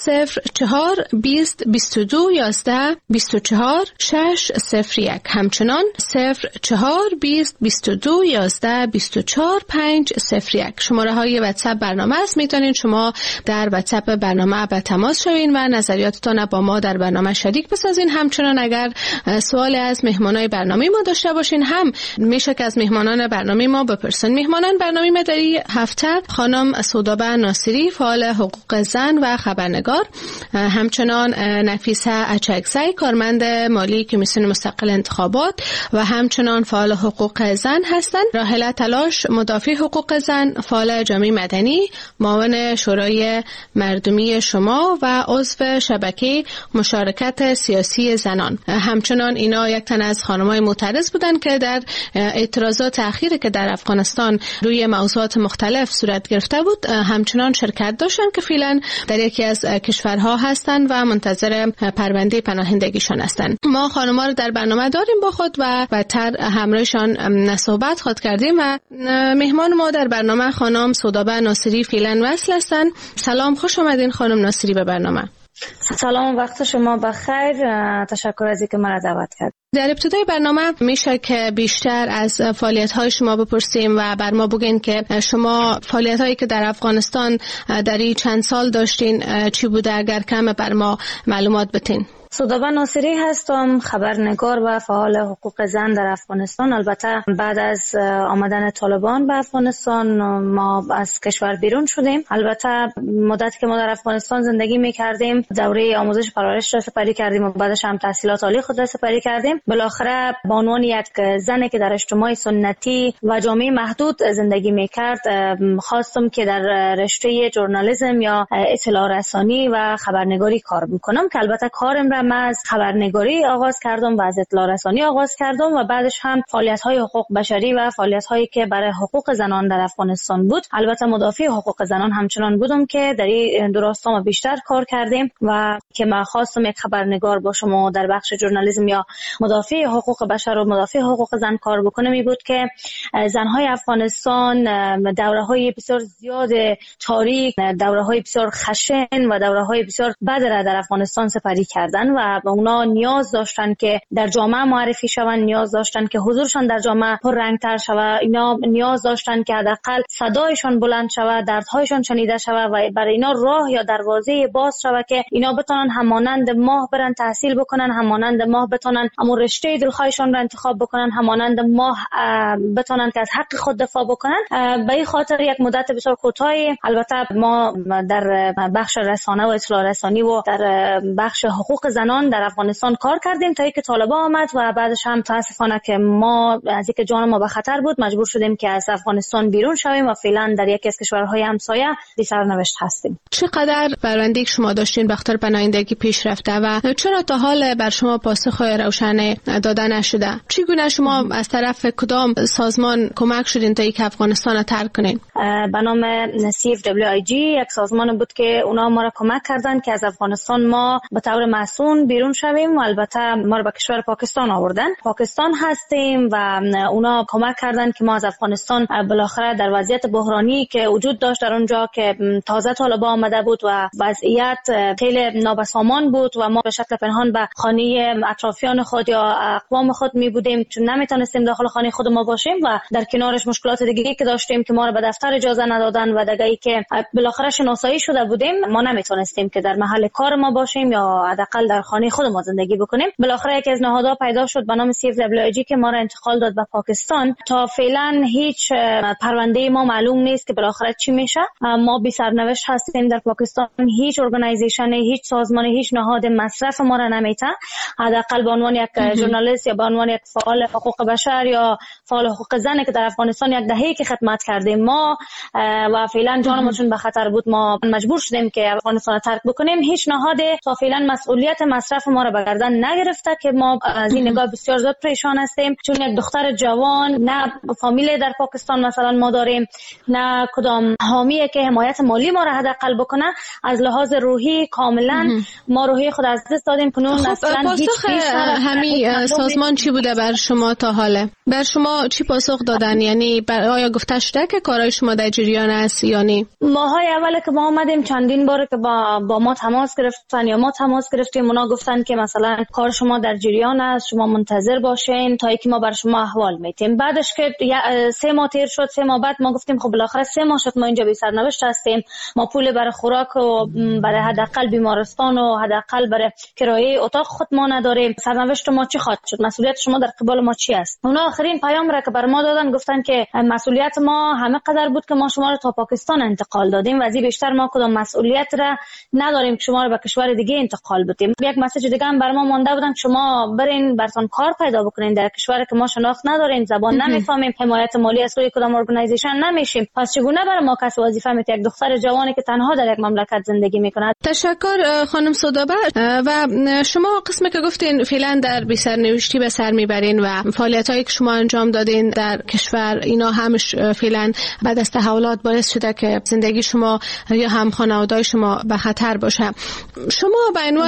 04 20 22 11 24 601. همچنان 04 20 22 11 24 501 شماره های واتساپ برنامه است. میتونین شما در واتساپ برنامه به تماس شوین و نظریاتتون با ما در برنامه شریک بسازین. همچنان اگر سوالی از مهمانای برنامه ما داشته باشین هم میشه که از مهمانان برنامه ما بپرسین. مهمانان برنامه ما در این هفته خانم سودابه ناصری، فعال حقوق زن و خبرنگار، همچنان نفیسه اچکزی، کارمند مالی کمیسیون مستقل انتخابات و همچنان فعال حقوق زن هستند. راحله تلاش، مدافع حقوق زن، فعال جامعه مدنی، معاون شورای مردمی شما و عضو شبکه مشارکت سیاسی زنان. همچنان اینا یک تن از خانم‌های معترض بودند که در اعتراضات اخیری که در افغانستان روی موضوعات مختلف صورت گرفته بود همچنان شرکت داشتند که فعلا در یکی از کشورها هستند و منتظر پرونده پناهندگیشان هستند. ما خانم‌ها رو در برنامه داریم با خود و بعدتر همراهشان صحبت خود کردیم و مهمان ما در برنامه خانم سودابه ناصری فعلا وصل هستند. سلام، خوش آمدین خانم ناصری به برنامه. سلام، وقت شما بخیر. تشکر از اینکه مرا دعوت کرد. در ابتدای برنامه میشه که بیشتر از فعالیت‌های شما بپرسیم و بر ما بگین که شما فعالیت‌هایی که در افغانستان در این چند سال داشتین چی بوده؟ اگر کم بر ما معلومات بتین. سودابه ناصری هستم، خبرنگار و فعال حقوق زن در افغانستان. البته بعد از آمدن طالبان به افغانستان ما از کشور بیرون شدیم. البته مدتی که ما در افغانستان زندگی می‌کردیم دوره آموزش پرورش را سپری کردیم و بعدش هم تحصیلات عالی خود را سپری کردیم. بالاخره به عنوان یک زنی که در اجتماع سنتی و جامعه محدود زندگی می‌کرد خواستم که در رشته ژورنالیسم یا اطلاع رسانی و خبرنگاری کار بکنم که البته کارم را من از خبرنگاری آغاز کردم و از اطلاع رسانی آغاز کردم و بعدش هم فعالیت‌های حقوق بشری و فعالیت‌هایی که برای حقوق زنان در افغانستان بود. البته مدافع حقوق زنان همچنان بودم که در این دو راستا ما بیشتر کار کردیم و که من خواستم یک خبرنگار باشم و در بخش ژورنالیسم یا مدافع حقوق بشر و مدافع حقوق زن کار بکنم. این بود که زن‌های افغانستان دوره‌های بسیار زیاد تاریک، دوره‌های بسیار خشن و دوره‌های بسیار بد را در افغانستان سپری کردن و اونا نیاز داشتن که در جامعه معرفی شوند، نیاز داشتن که حضورشان در جامعه پررنگ‌تر شود، اینا نیاز داشتن که حداقل صدایشان بلند شود، دردهایشان شنیده شود و برای اینا راه یا دروازه باز شود که اینا بتونن همانند ماه برن تحصیل بکنن، همانند ماه بتونن همون رشته دلخواهشان را انتخاب بکنن، همانند ماه بتونن که از حق خود دفاع بکنن. به این خاطر یک مدت بسیار کوتاهی البته ما در بخش رسانه و اطلاع رسانی و در بخش حقوق زنان در افغانستان کار کردیم تا اینکه طالبان آمد و بعدش هم متاسفانه که ما از اینکه جان ما به خطر بود مجبور شدیم که از افغانستان بیرون شویم و فعلا در یکی از کشورهای همسایه بی سرنوشت هستیم. چقدر پرونده‌ای شما داشتین به خاطر پناهندگی پیش رفته و چرا تا حال بر شما پاسخ روشن داده نشده؟ چگونه شما از طرف کدام سازمان کمک شدین تا اینکه افغانستان را ترک کنین؟ به نام CFWIG یک سازمان بود که اونا ما را کمک کردن که از افغانستان ما به طور مسئول بیرون شویم و البته ما رو به کشور پاکستان آوردن. پاکستان هستیم و اونا کمک کردن که ما از افغانستان بالاخره در وضعیت بحرانی که وجود داشت در اونجا که تازه طالبان آمده بود و وضعیت خیلی نابسامان بود و ما به شکل پنهان به خانه اطرافیان خود یا اقوام خود می بودیم چون نمیتونستیم داخل خانه خود ما باشیم و در کنارش مشکلات دیگه‌ای که داشتیم که ما رو به دفتر اجازه ندادن و دیگه‌ای که بالاخره شناسایی شده بودیم ما نمیتونستیم که در محل کار ما باشیم یا حداقل در خانه خود ما زندگی بکنیم. بالاخره یکی از نهادها پیدا شد به نام CFWIG که ما را انتقال داد به پاکستان. تا فعلا هیچ پرونده ما معلوم نیست که بالاخره چی میشه. ما بی سرنوشت هستیم در پاکستان. هیچ ارگانایزیشن، هیچ سازمان، هیچ نهاد مصرف ما را نمیته. حداقل به عنوان یک ژورنالیست یا به عنوان یک فعال حقوق بشر یا فعال حقوق زن که در افغانستان یک دهه‌ای که خدمت کردیم ما و فعلا جانمون به خطر بود ما مجبور شدیم که افغانستان ترک بکنیم. هیچ نهاد تا فعلا مسئولیت مصرف ما را به گردن نگرفته که ما از این نگاه بسیار زیاد پریشان هستیم چون یک دختر جوان نه فامیل در پاکستان مثلا ما داریم نه کدام حامیه که حمایت مالی ما را حداقل بکنه. از لحاظ روحی کاملا ما روحی خود از دست دادیم. کنون اصلا هیچ همین سازمان چی بوده بر شما تا حاله؟ بر شما چی پاسخ دادن؟ یعنی آیا گفته شده که کارهای شما در جریان است یا نه؟ ماهای اول که ما آمدیم چندین بار که با ما تماس گرفتن یا ما تماس گرفتیم اونا گفتن که مثلا کار شما در جریان است، شما منتظر باشین تا اینکه ما بر شما احوال میتیم. بعدش که 3 ماه تیر شد، 3 ماه بعد ما گفتیم خب بالاخره 3 ماه شد ما اینجا بی سرنوشت هستیم، ما پول برای خوراک و برای حداقل بیمارستان و حداقل برای کرایه اتاق خود ما نداریم. سرنوشت ما چی خواهد شد؟ مسئولیت شما در قبال ما چی است؟ اونا آخرین پیام را که بر ما دادن گفتن که مسئولیت ما همه قدر بود که ما شما رو تا پاکستان انتقال دادیم و از این بیشتر ما کدام مسئولیت را نداریم که شما رو به کشور دیگه انتقال بدیم. یک مسیج دیگه هم بر ما مونده بودن شما برین براتون کار پیدا بکنین در کشوری که ما شناخت نداریم، زبان نمیفهمیم، حمایت مالی از روی کدام ارگانایزیشن نمیشیم. پس چگونه برای ما کس وظیفه میده یک دختر جوانی که تنها در یک مملکت زندگی میکنه؟ تشکر خانم سودابه. و شما قسمی که گفتین فعلا در بی سرنوشتی به سر میبرین و فعالیتایی که شما انجام دادین در کشور اینا همش فعلا بعد از تحولات باعث شده که زندگی شما یا هم خانواده‌های شما به خطر باشه. شما به عنوان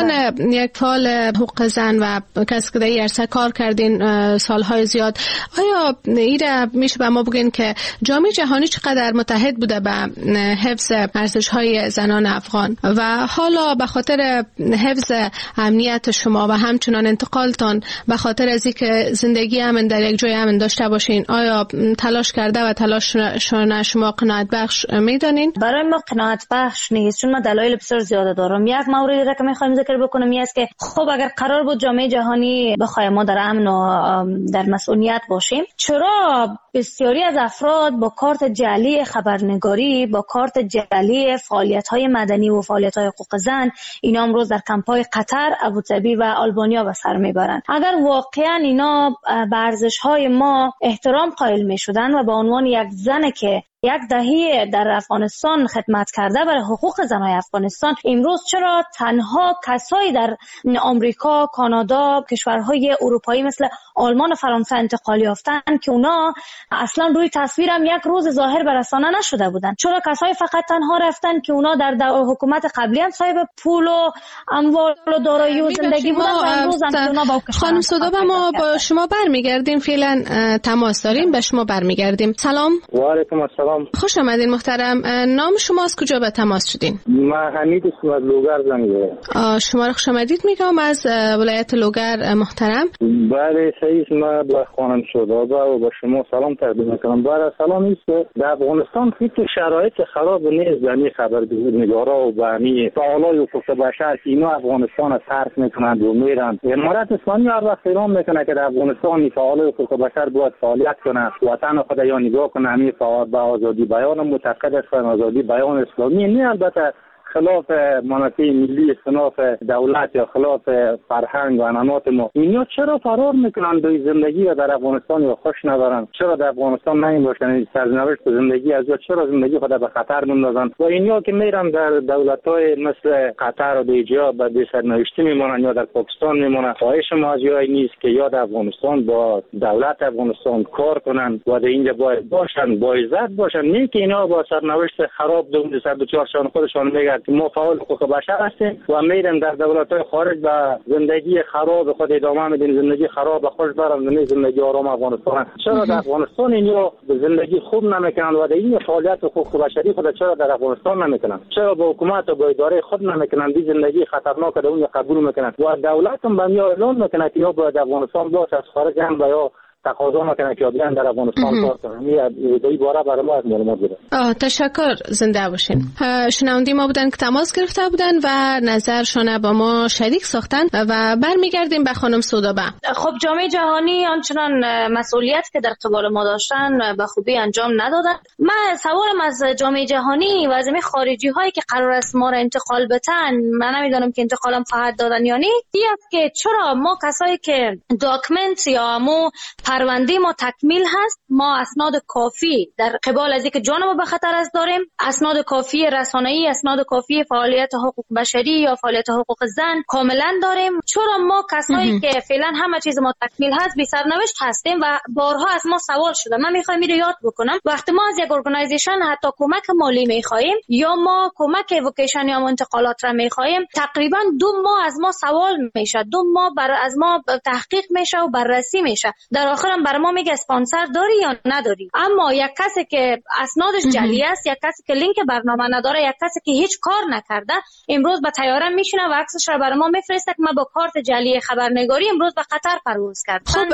یک فعال حقوق زن و کسی که در این عرصه کار کردین سالهای زیاد، آیا ایره میشه به ما بگین که جامعه جهانی چقدر متحد بوده به حفظ ارزش‌های زنان افغان و حالا به خاطر حفظ امنیت شما و همچنان انتقالتان به خاطر از اینکه زندگی امن در یک جای امن داشته باشین، آیا تلاش کرده و تلاش شما قناعت بخش میدانین؟ برای ما قناعت بخش نیست، چون ما دلایل بسیار زیاده دارم. یک موردی را که میخوایم ذکر بکنم این است که خب اگر قرار بود جامعه جهانی بخواد ما در امن و در مسئولیت باشیم، چرا بسیاری از افراد با کارت جعلی خبرنگاری، با کارت جعلی فعالیت‌های مدنی و فعالیت‌های حقوق زن، اینا امروز در کمپ‌های قطر، ابوظبی و آلبانیا به سر میبرند؟ اگر واقعا اینا به ارزش‌های ما احترام قائل میشدن و به عنوان یک زن که یک دهه در افغانستان خدمت کرده برای حقوق زنای افغانستان، امروز چرا تنها کسایی در آمریکا، کانادا، کشورهای اروپایی مثل آلمان و فرانسه انتقال یافتن که اونا اصلا روی تصویرم یک روز ظاهر به رسانه نشده بودن؟ چرا کسایی فقط تنها رفتن که اونا در حکومت قبلی هم صاحب پول و اموال و دارایی و زندگی بودن و امروز هم اونا با خانم سودابه ما با شما برمیگردیم، فعلا تماس داریم، به شما برمیگردیم. سلام. و علیکم السلام. خوش آمدین محترم. نام شما از کجا به تماس شدین؟ من حمید اسم از لوگر زنگ زدم. شما را خوش آمدید میگم از ولایت لوگر محترم. بله صحیح. من با خانم سودابه و با شما سلام تقدیم میکنم. برای سلام است که در افغانستان فکر شرایط خراب نیست، یعنی خبرنگارا و بانی فعالای حقوق بشر که اینا افغانستان را ترک میکنند و میرن. امارت اسلامی هر وقت اعلام میکنه که در افغانستان فعالای حقوق بشر باید فعالیت کنه، وطن خود یا نگاه کنه، همین فعال با آزادی بیان معتقد است، آزادی بیان اسلامی نه البته خلاف منافع ملی، خلاف دولت یا خلاف فرهنگ و عنعنات ما. اینا چرا فرار میکنن به زندگی و در افغانستان یا خوش ندارن؟ چرا در افغانستان نمیباشن؟ سرنوشت زندگی از چرا زندگی خود به خطر میندازن؟ و اینا که میرن در دولت‌های مثل قطر و دیجا به سرنوشتی میمونن یا در پاکستان میمونن. خواهش ما از جای نیست که یا در افغانستان با دولت افغانستان کار کنن و در اینجا باید باشن، با عزت باشن، نه که اینا با سرنوشت خراب دو سر دوچارشان خودشان میگن که ما فعال حقوق بشر هستیم و میریم در دولت‌های خارج به زندگی خراب خود ادامه میدیم، زندگی خراب خوش برام، زندگی آرام افغانستان. چرا در افغانستان اینا زندگی خوب نمیکنن و در این فعالیت حقوق بشری خود چرا در افغانستان نمیکنن؟ چرا با حکومت و با اداره خود نمیکنن؟ دی زندگی خطرناک در اون قبول میکنن و دولت هم به ما اعلام میکنه که یا باید افغانستان باشه، از خارج هم یا تقاضا میکنه که بیان در افغانستان کار کنن. این باره برای ما معلومات بده. تشکر، زنده باشین. شنونده ما بودن که تماس گرفته بودن و نظرشون با ما شریک ساختن و برمیگردیم به خانم سودابه. خب جامعه جهانی آنچنان مسئولیت که در قبال ما داشتن به خوبی انجام ندادن. من سوالم از جامعه جهانی و از این خارجی هایی که قرار است ما را انتقال بدن، من نمیدونم که انتقالم خواهد دادن یا نه، است که چرا ما کسایی که داکمنت یا مو پرونده ما تکمیل هست، ما اسناد کافی در قبال از اینکه جان ما به خطر است داریم، اسناد کافی رسانه‌ای، اسناد کافی فعالیت حقوق بشری یا فعالیت حقوق زن کاملا داریم. چرا ما کسایی که فعلا همه چیز ما تکمیل هست بی سرنوشت هستیم و بارها از ما سوال شده. من میخوام اینو یاد بکنم، وقتی ما از یک ارگانایزیشن حتی کمک مالی میخوایم یا ما کمک ایوکیشن یا انتقالات را میخوایم، تقریبا 2 ماه از ما سوال میشه، 2 ماه از ما تحقیق میشه و بررسی میشه. در آخرم برای ما میگه اسپانسر داری یا نداری. اما یک کسی که اسنادش جعلی است، یک کسی که لینک برنامه نداره، یک کسی که هیچ کار نکرده، امروز به طیاره میشینه و عکسش را برای ما میفرسته که من با کارت جعلی خبرنگاری امروز به قطر پرواز کردم. خب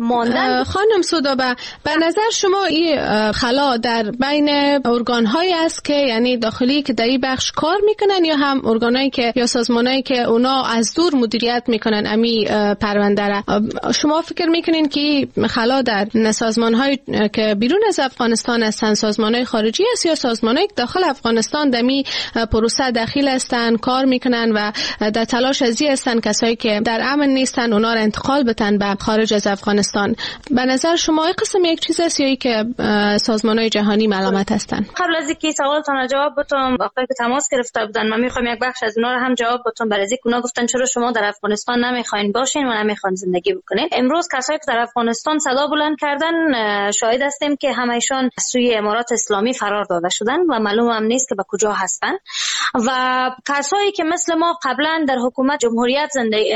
خانم سودابه، به نظر شما این خلا در بین ارگان‌هایی است که یعنی داخلی که در این بخش کار میکنن یا هم ارگانایی که یا سازمانایی که اونا از دور مدیریت میکنن امی پرونده را؟ شما فکر میکنین که خلا در سازمان‌های که بیرون از افغانستان هستند، سازمان‌های خارجی است یا سازمان‌های داخل افغانستان دمی پروسه داخل هستند، کار میکنن و در تلاش ازی هستند کسایی که در امن نیستن اونا را انتقال بدن به خارج از افغانستان؟ به نظر شما این قسم یک چیز است یا ای که سازمان‌های جهانی ملامت هستند؟ قبل از اینکه سوالتون جواب بدم، وقتی که تماس گرفته بودن من میخوام یک بخش از اونا رو هم جواب بدم. برای اینکه اونا گفتن چرا شما در افغانستان نمیخواین باشین و نمیخواین زندگی بکنین. امروز کسایی که در افغانستان افغانستان صدا بلند کردن، شاهد هستیم که همایشان سوی امارات اسلامی فرار داده شدن و معلوم هم نیست که به کجا هستن. و کسایی که مثل ما قبلا در حکومت جمهوریت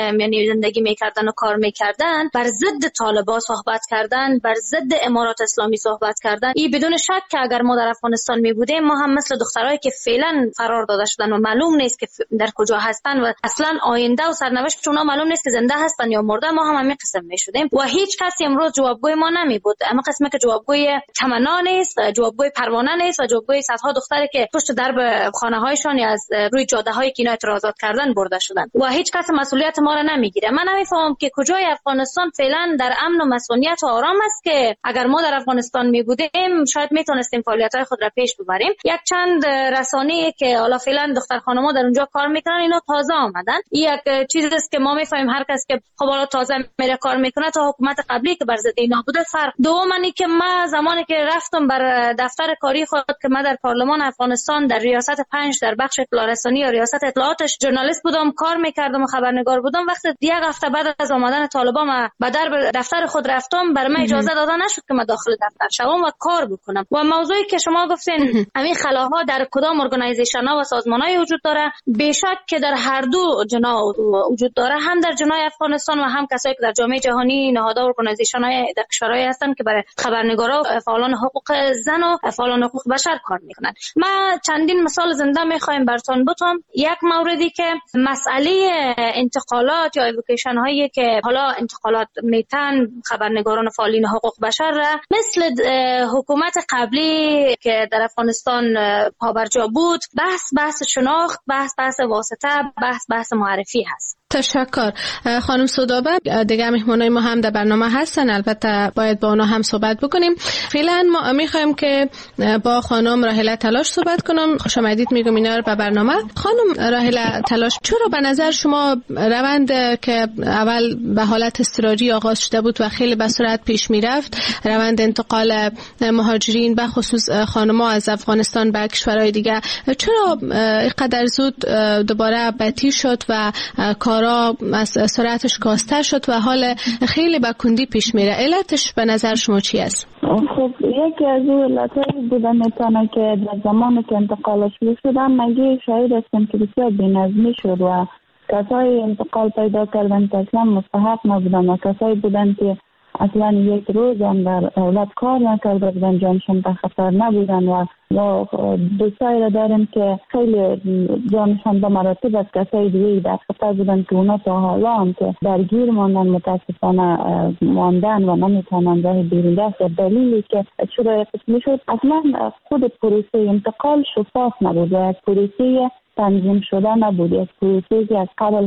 زندگی میکردن و کار میکردن، بر ضد طالبان صحبت کردن، بر ضد امارات اسلامی صحبت کردن، این بدون شک که اگر ما در افغانستان می بودیم، ما هم مثل دخترایی که فعلا فرار داده شدن و معلوم نیست که در کجا هستن و اصلا آینده و سرنوشت اونا معلوم نیست که زنده هستن یا مرده، ما هم همین قسم می شدیم و هیچ کسی امروز جوابگوی ما نمی بود. اما قسمی که جوابگوی تمنا نیست، جوابگوی پروانه نیست و جوابگوی صدها دختری که پشت درب خانه هایشان یا از روی جاده هایی که اینا اعتراضات کردن برده شدن و هیچ کس مسئولیت ما را نمیگیره. من نمیفهمم که کجای افغانستان فعلا در امن و مسئولیت و آرام است که اگر ما در افغانستان می بودیم شاید میتونستیم فعالیت های خود را پیش ببریم. یک چند رسانه‌ای که حالا فعلا دختر خانم‌ها در اونجا کار میکنن، اینا تازه آمدن. یک چیزی است که ما میفهمیم هر کس که خب حالا تازه میره کار میکنه تا حکومت قبلی که بر ضد اینا بوده فرق. دومانی که ما زمانی که رفتم بر دفتر کاری خود که من در پارلمان افغانستان در ریاست 5 در بخش اطلاع رسانی یا ریاست اطلاعاتش ژورنالیست بودم، کار میکردم و خبرنگار بودم. وقتی یک هفته بعد از آمدن طالبان به در دفتر خود رفتم، برای من اجازه داده نشد که من داخل دفتر شوم و کار بکنم. و موضوعی که شما گفتین همین خلاها در کدام ارگانایزیشن ها و سازمان های وجود داره، بیشک که در هر دو جناح وجود داره، هم در جناح افغانستان و هم کسایی که در جامعه جهانی نهادها و ارگانایزیشن های در کشورهای هستن که برای خبرنگارا و فعالان حقوق زن و فعالان حقوق بشر کار میکنن. ما چندین مثال زنده میخوایم براتون بگم. یک موردی که مسئله انتقالات یا ایوکیشن هایی که حالا انتقالات میتن خبرنگاران و فعالین حقوق بشر را مثل حکومت قبلی که در افغانستان پابرجا بود، بحث شناخت، بحث واسطه، بحث معرفی هست. تشکر. خانم سودابه، دیگه مهمانای ما هم در برنامه هستن، البته باید با اونا هم صحبت بکنیم. فعلا ما میخوایم که با خانم راهله تلاش صحبت کنم. خوش آمدید میگم اینا رو به برنامه. خانم راهله تلاش، چرا به نظر شما روند که اول به حالت اضطراری آغاز شده بود و خیلی به سرعت پیش میرفت، روند انتقال مهاجرین به خصوص خانم‌ها از افغانستان به کشورهای دیگه، چرا اینقدر زود دوباره بطی شد و کارا از سرعتش کاسته شد و حال خیلی به کندی پیش میره؟ علتش به نظر شما چی است؟ خب یکی از علتهای بوده میتونه که در زمانی که انتقال شروع شدن مگه شاید هستیم که بسیار بی‌نظمی شد و کسای انتقال پیدا کردن که اصلا مستحق نبودن و کسایی بودن که اصلا یک روز هم در اولاد کار نکرده بودن، جانشان به خطر نبودن و دوستایی را داریم که خیلی جانشان به مراتب از کسای دیگه در خطر بودن که اونا تا حالا هم که درگیر ماندن، متاسفانه ماندن و نمیتونن راه بیرون رفت. دلیلی که چرا قسمی شد، اصلا خود پروسه انتقال شفاف نبود و پروسه تنظیم شده نبود. یک پروسه که از قبل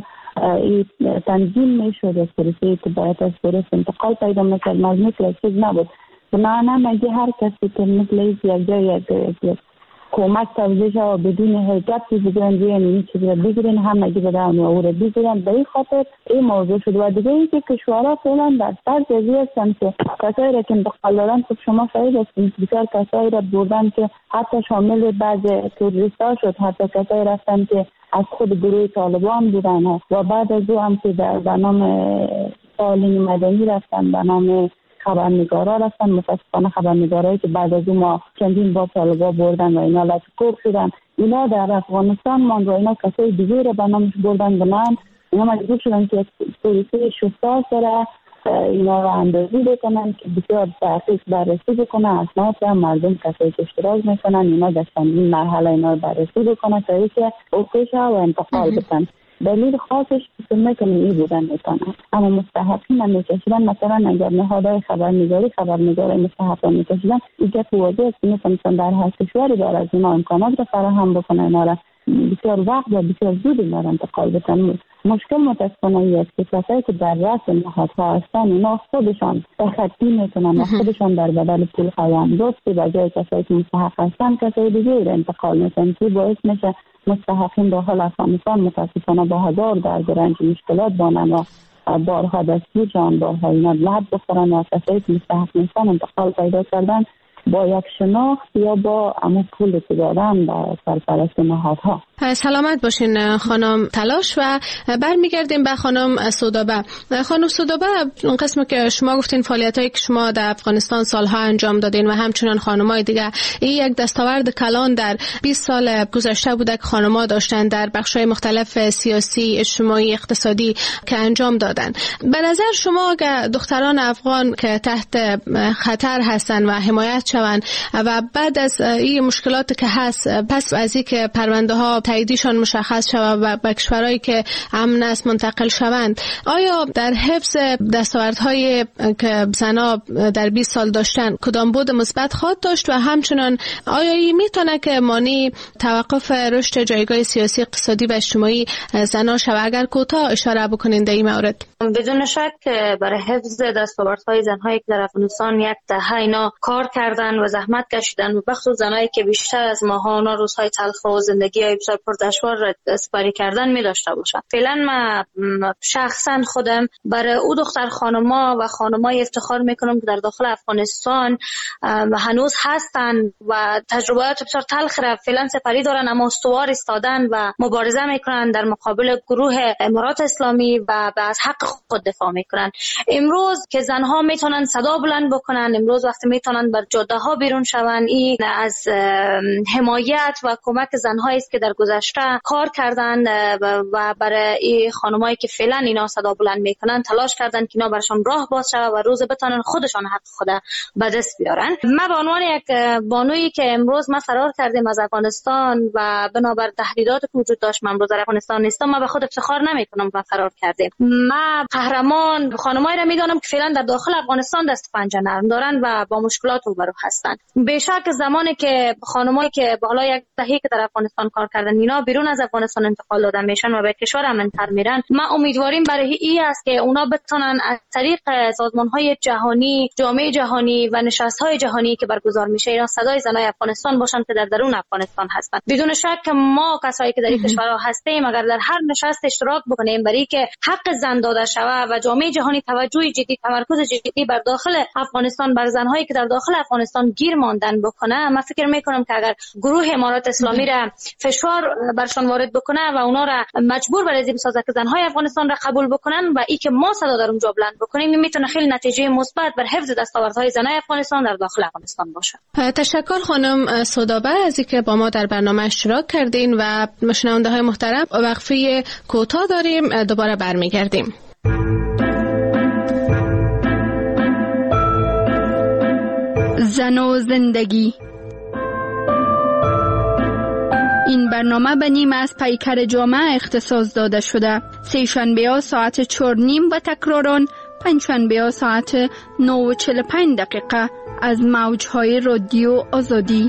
تنظیم میشد، یک پروسه که باید از درست انتقال پیدا میکرد، مثل چیز نبود. بنابراین مگه هر کسی که مثل یک جای یک کمک توضیح و بدون حرکتی بگیرن بیان این چیز را بگیرن، هم مگه بدن و او را بگیرن. به این خاطر این موضوع شد. و دیگه این که کشورها فعلا در طرز ازی هستن که کسایی را که انتقال دارن، خب شما شاید هستین بسیار کسایی را بردن که حتی شامل بعض توریست ها شد، حتی کسایی رفتن که از خود گروه طالبان بودن و بعد از او هم که در نام فعالین مدنی رفتن، به نام خبرنگارا رفتن. متاسفانه خبرنگارایی که بعد از اون ما چندین بار طالبان بردن و اینا لطکوب شدن، اینا در افغانستان ماند و اینا کسای دیگه رو به نامش بردن. بنان اینا مجبور شدن که پلیسی شفاف را اینا رو اندازی بکنن که بسیار دقیق بررسی بکنن، اسناد را مردم کسایی که اشتراک میکنن اینا در چندین مرحله اینا رو بررسی بکنن تا اینکه اوکیش و انتقال بدن. دلیل خاصش بسیار که این بودن میکنن، اما مستحقین هم میکشیدن. مثلا اگر نهادهای خبرنگاری مستحقان میکشیدن، اینجا تو واضح است که میتونستن در هر کشوری دار از اینا امکانات را فراهم بکنن، اینا را بسیار وقت و بسیار زود اینا را انتقال بدن. مشکل متاسفانه ای است که کسایی که در رأس نهادها هستن اینا خودشان تخطی میکنن و خودشان در بدل پول خواهند دوستی و جای کسایی که مستحق هستن کسایی دیگه را انتقال میکنن که باعث میشه مستحقین داخل افغانستان متاسفانه با هزار درد و رنج مشکلات بانن و بارها دستگیر شوند، بارها اینا لعب بخورن و کسایی که مستحق نیستن انتقال پیدا کردن با یک شناخت یا با پول که دادن با سرپرست نهادها. سلامت باشین خانم تلاش. و برمیگردیم به خانم سودابه. خانم سودابه، اون قسم که شما گفتین فعالیتایی که شما در افغانستان سالها انجام دادین و همچنان خانمای دیگه، این یک دستاورد کلان در 20 سال گذشته بوده که خانم‌ها داشتن در بخش‌های مختلف سیاسی، اجتماعی، اقتصادی که انجام دادن. به نظر شما اگه دختران افغان که تحت خطر هستن و حمایت شوند و بعد از این مشکلات که هست، پس از اینکه پرونده ها تاییدشان مشخص شود و به کشورهایی که امن است منتقل شوند، آیا در حفظ دستاوردهای که زنها در 20 سال داشتن کدام بود مثبت خواهد داشت و همچنان آیا این میتونه که مانع توقف رشد جایگاه سیاسی، اقتصادی و اجتماعی زنها شود؟ اگر کوتاه اشاره بکنین در این مورد. بدون شک برای حفظ دستاوردهای زنهایی که در افغانستان یک دهه اینا کار کردن و زحمت کشیدن، و بخصوص زنایی که بیشتر از ماها اونا روزهای تلخ و زندگی بسیار پردشوار را سپری کردن می داشته باشن. فعلا من شخصا خودم برای او دختر خانما و خانمای افتخار میکنم که در داخل افغانستان هنوز هستن و تجربیات بسیار تلخ را فعلا سپری دارن، اما استوار ایستادن و مبارزه میکنن در مقابل گروه امارات اسلامی و از حق خود دفاع میکنن. امروز که زنها میتونن صدا بلند بکنن، امروز وقتی میتونن بر جاده ها بیرون شون، این از حمایت و کمک زنهایی است که در گذشته کار کردن و برای این خانمایی که فعلا اینا صدا بلند میکنن تلاش کردن که اینا برشان راه باز شود و روز بتونن خودشان حق خود به دست بیارن. ما به عنوان یک بانویی که امروز ما فرار کردیم از افغانستان و بنابر تهدیدات که وجود داشت، من امروز در افغانستان نیستم، ما به خود افتخار نمیکنم و فرار کردیم. ما قهرمان خانمایی را میدونم که فعلا در داخل افغانستان دست پنجه نرم دارن و با مشکلات روبرو هستن. بیشک زمانی که خانمایی که بالا یک دهه که در افغانستان کار کردن اینا بیرون از افغانستان انتقال دادن میشن و به کشور امن‌تر میرن، ما امیدواریم برای این است که اونا بتونن از طریق سازمان‌های جهانی، جامعه جهانی و نشست‌های جهانی که برگزار میشه اینا صدای زنای افغانستان باشن که در درون افغانستان هستن. بدون شک ما کسایی که در این کشورها هستیم اگر در هر نشست اشتراک بکنیم برای که حق زن داده شود و جامعه جهانی توجه جدی، تمرکز جدی بر داخل افغانستان، بر زنهایی که در داخل افغانستان گیر ماندن بکنه، من فکر میکنم که اگر گروه امارات اسلامی را فشار برشان وارد بکنه و اونا را مجبور بر ازی بسازه که زنهای افغانستان را قبول بکنن و ای که ما صدا در اونجا بلند بکنیم، میتونه خیلی نتیجه مثبت بر حفظ دستاوردهای زنهای افغانستان در داخل افغانستان باشه. تشکر خانم سودابه از اینکه با ما در برنامه اشتراک کردین و شنونده‌های محترم، وقفه کوتاه داریم، دوباره برمیگردیم. زن و زندگی. این برنامه به نیم از پیکر جامعه اختصاص داده شده. سه‌شنبه‌ها ساعت 4:30 و تکراران پنجشنبه‌ها ساعت 9:45 از موج‌های رادیو آزادی.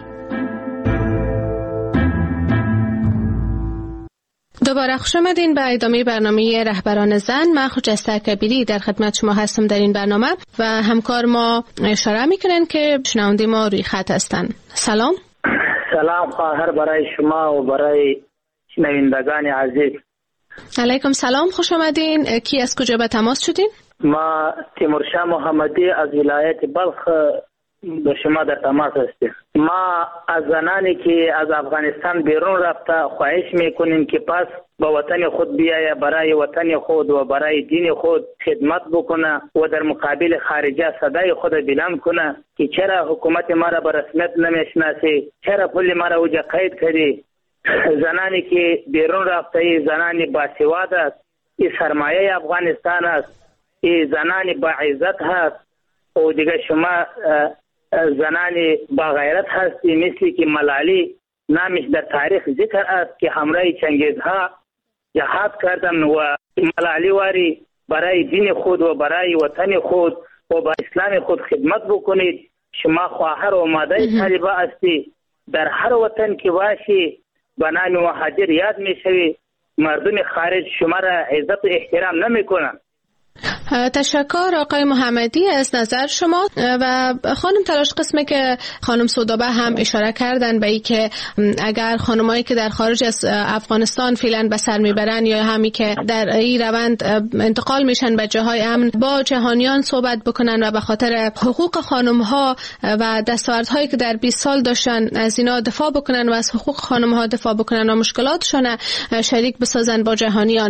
دوباره خوش آمدین به ادامه برنامه رهبران زن. من خجسته کبیری در خدمت شما هستم در این برنامه و همکار ما اشاره میکنن که شنونده ما روی خط هستن. سلام. سلام خواهر برای شما و برای شنوندگان عزیز. علیکم سلام، خوش آمدین. کی از کجا به تماس شدین؟ ما تیمورشاه محمدی از ولایت بلخ به شما در تماس هستیم. ما از زنانی که از افغانستان بیرون رفته خواهش میکنیم که پس به وطن خود بیایه، برای وطن خود و برای دین خود خدمت بکنه و در مقابل خارجه صدای خود بلند کنه که چرا حکومت ما را به رسمیت نمیشناسی، چرا پول ما را اوجا قید کردی. زنانی که بیرون رفته زنانی باسواد است، این سرمایه افغانستان است، این زنانی با عزت هست و دیگه شما زنانی با غیرت هستی مثل که ملالی نامش در تاریخ ذکر است که همراه چنگیزها جهاد کردن و ملالی واری برای دین خود و برای وطن خود و با اسلام خود خدمت بکنید. شما خواهر و مادر طالبه هستی، در هر وطن که باشی به نام مهاجر یاد میشوی، مردم خارج شما را عزت و احترام نمیکنن. تشکر آقای محمدی از نظر شما. و خانم تلاش قسمه که خانم سودابه هم اشاره کردن به ای که اگر خانمایی که در خارج از افغانستان فعلا به سر میبرن یا همی که در این روند انتقال میشن به جاهای امن با جهانیان صحبت بکنن و به خاطر حقوق خانم‌ها و دستاوردهایی که در 20 سال داشتن از اینا دفاع بکنن و از حقوق خانم‌ها دفاع بکنن و مشکلاتشون شریک بسازن با جهانیان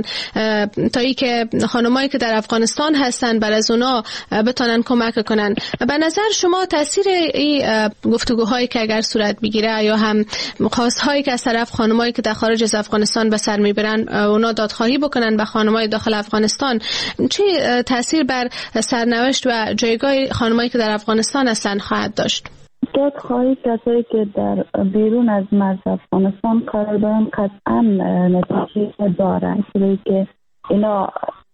تا ای که خانمایی که در افغانستان هستن بر از اونا بتونن کمک کنن. به نظر شما تاثیر این گفتگوهایی که اگر صورت بگیره یا هم خواستهایی که از طرف خانمایی که در خارج از افغانستان به سر میبرن اونا دادخواهی بکنن به خانمای داخل افغانستان چه تاثیر بر سرنوشت و جایگاه خانمایی که در افغانستان هستن خواهد داشت؟ دادخواهی کسایی که در بیرون از مرز افغانستان قرار دارن قطعا نتیجه داره، چون که اینا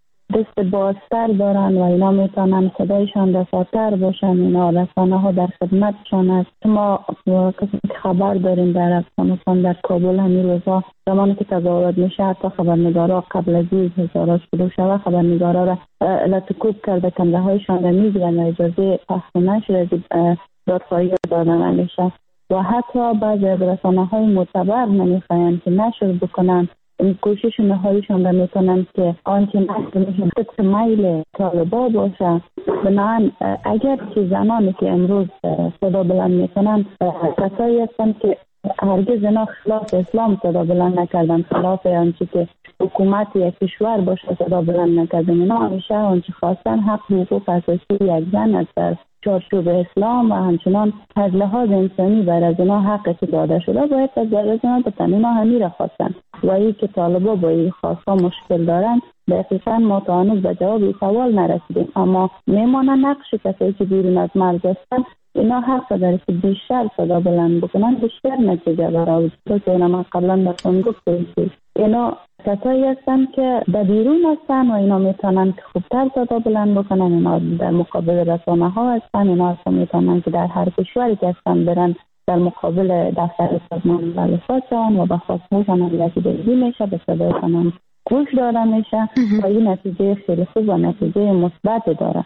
دست بازتر دارن و اینا میتونن صدایشان رساتر باشن، اینا رسانه ها در خدمتشان است. ما کسی که خبر داریم در افغانستان در کابل همین روزا زمانی که تظاهرات میشه حتی خبرنگارا قبل از این تظاهرات شروع شده خبرنگارا را لطکوب کرده کنده هایشان را میگیرن و اجازه پخش نشده دادخواهی دادن نمیشه و حتی بعضی از رسانه های معتبر نمیخواین که نشر بکنن. این کوشش نهاییشان را میکنن که آنچه نشر میشه طبق میل طالبا باشه. بنابراین اگر که زنانی که امروز صدا بلند میکنن کسایی هستن که هرگز اینا خلاف اسلام صدا بلند نکردن، خلاف آنچه که حکومت یک کشور باشه صدا بلند نکردن، اینا همیشه آنچه خواستن حق حقوق اساسی یک زن است در چارچوب اسلام و همچنان از لحاظ انسانی بر از اینا حقی که داده شده باید از اینا بتن. اینا همین را خواستن و این که طالبا با این خواستها مشکل دارن دقیقا ما تا هنوز به جواب این سوال نرسیدیم، اما میمانه نقش کسایی که بیرون از مرز هستن اینا حق داره که بیشتر صدا بلند بکنن، بیشتر نتیجه برآورد. تو که من قبلا براتون گفتم اینا کسایی هستن که در بیرون هستن و اینا میتونن که خوبتر صدا بلند بکنن، اینا در مقابل رسانه ها هستن، اینا اصلا میتونن که در هر کشوری که هستن برن در مقابل دفتر سازمان ملل خواستن و به خواستهاشان هم رسیدگی میشه، به صدایشان هم گوش داده میشه و این نتیجه خیلی خوب و نتیجه مثبت داره.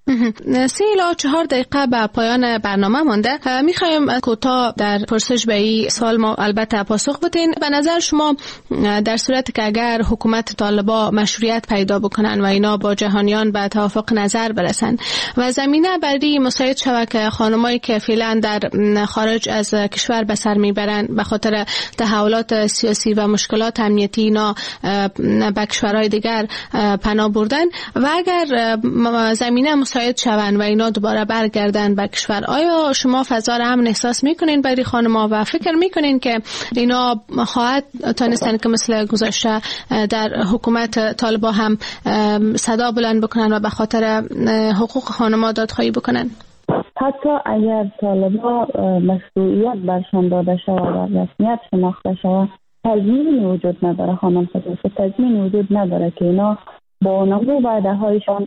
3 الی 4 دقیقه به پایان برنامه مانده. میخوایم کوتاه در پرسش به این سوال ما البته پاسخ بدین. به نظر شما در صورتی که اگر حکومت طالبا مشروعیت پیدا بکنن و اینا با جهانیان به توافق نظر برسن و زمینه برای مساعد شود که خانمایی که فعلا در خارج از کشور به سر میبرن به خاطر تحولات سیاسی و مشکلات امنیتی اینا به کشورهای دیگر پناه بردن و اگر زمینه مساعد شون و اینا دوباره برگردن به کشور، آیا شما فضا را امن احساس میکنین برای خانم‌ها و فکر میکنین که اینا خواهد تانستن که مثل گذشته در حکومت طالبا هم صدا بلند بکنن و به خاطر حقوق خانم‌ها دادخواهی بکنن؟ حتی اگر طالبا مشروعیت برشان داده شود و رسمیت شناخته شود تضمینی وجود نداره، خانم تضمینی وجود نداره که اینا با نمو وعده هایشان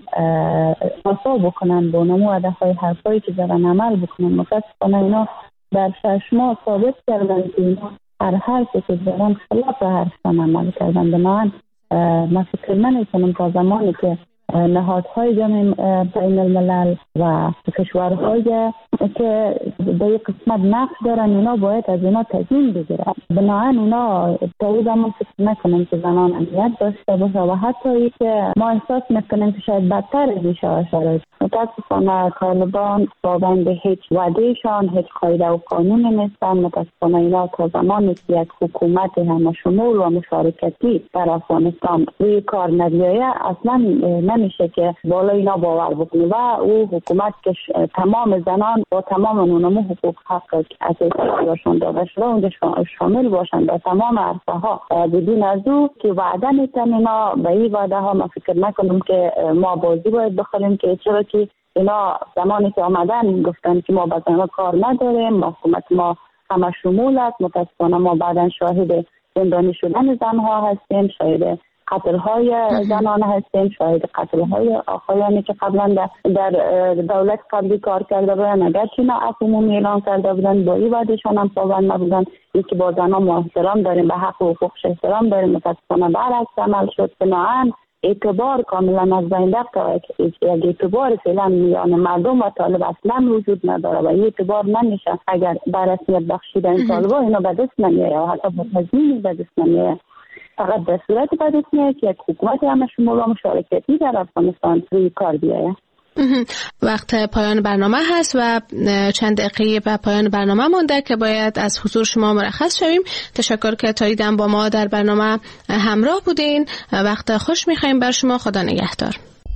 وفا بکنن، با نمو وعده های حرفایی که دارن عمل بکنن. متاسفانه اینا در 6 ماه ثابت کردن که اینا هر حرفی که دارن خلاف حرفشان عمل کردن. بنابراین من فکر نمی‌کنم تا زمانی که نهادهای بین الملل و کشورهای که به یک قسمت نقش دارن اینا باید از اینا تضمین بگیرن. بنابراین اینا تا این زمان فکر نکنم که زنان امنیت داشته باشه و حتی ای که ما احساس میکنیم که شاید بدتر از این شرایط. متاسفانه طالبان پابند هیچ وعدهشان، هیچ قاعده و قانونی نیستن. متاسفانه اینا تا زمانی که یک حکومت همه شمول و مشارکتی در افغانستان روی کار نبیایه اصلا نمیشه که بالا اینا باور بکنه و او حکومت که تمام زنان با تمام نمو حقوق حق اساسی باشند داده شده اونجا شامل باشند در تمام عرصه ها بدون از او که وعده میتن اینا به این وعده ها ما فکر نکنم که ما بازی باید بخوریم که چرا که اینا زمانی که آمدن گفتن که ما با زنان کار نداریم، حکومت ما همه شمول است. متاسفانه ما بعدا شاهد زندانی شدن زنها هستیم، شاهد قتل‌های زنان هستیم، شاهد قتل‌های آقایانی که قبلا در دولت قبلی کار کرده بودن اگرچه نه عمومی اعلان کرده بودن با این وعده‌شان هم پابند نبودن. اینکه با زنان ما احترام داریم، به حق و حقوقش احترام داریم، متاسفانه برعکس عمل شد. بنابراین اعتبار کاملا از بین رفت. یک اعتبار فعلا میان مردم و طالب اصلا وجود نداره و اعتبار نمیشه اگر بر رسمیت بخشیدن طالبان اینا به دست نمیاد یا حتی با تضمین به دست نمیاد. فقط به صورت به دست میاد که یک حکومت همه شمول و مشارکتی در افغانستان روی کار بیاید. وقت پایان برنامه هست و چند دقیقه به پایان برنامه مونده که باید از حضور شما مرخص شویم. تشکر که تا دیدن با ما در برنامه همراه بودین. وقت خوش میخوایم بر شما. خدا نگهدار.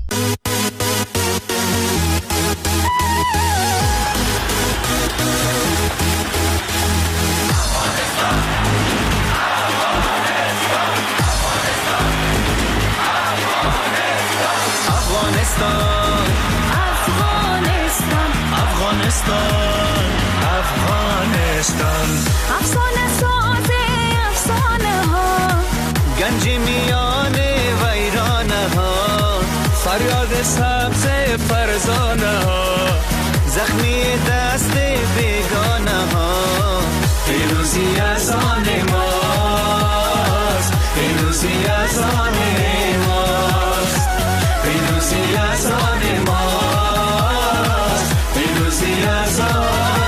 افغانستان افسانه سازه افسانه ها گنج میان ویرانه ها فریاد سبز فرزانه ها زخمی دست بیگانه ها پیروزی از آن ماست پیروزی از آن ماست پیروزی از آن ماست پیروزی از آن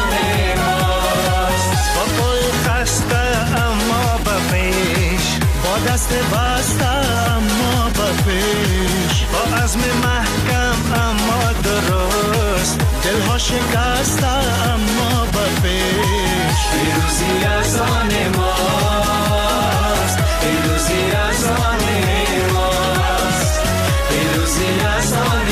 دست بسته اما به پیش با عزم محکم اما درست دلها شکسته اما به پیش پیروزی از آن ماست پیروزی از آن ماست پیروزی از آن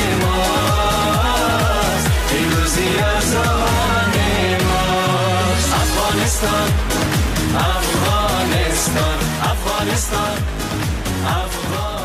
ماست پیروزی از آن ماست افغانستان افغانستان افغانستان افغانستان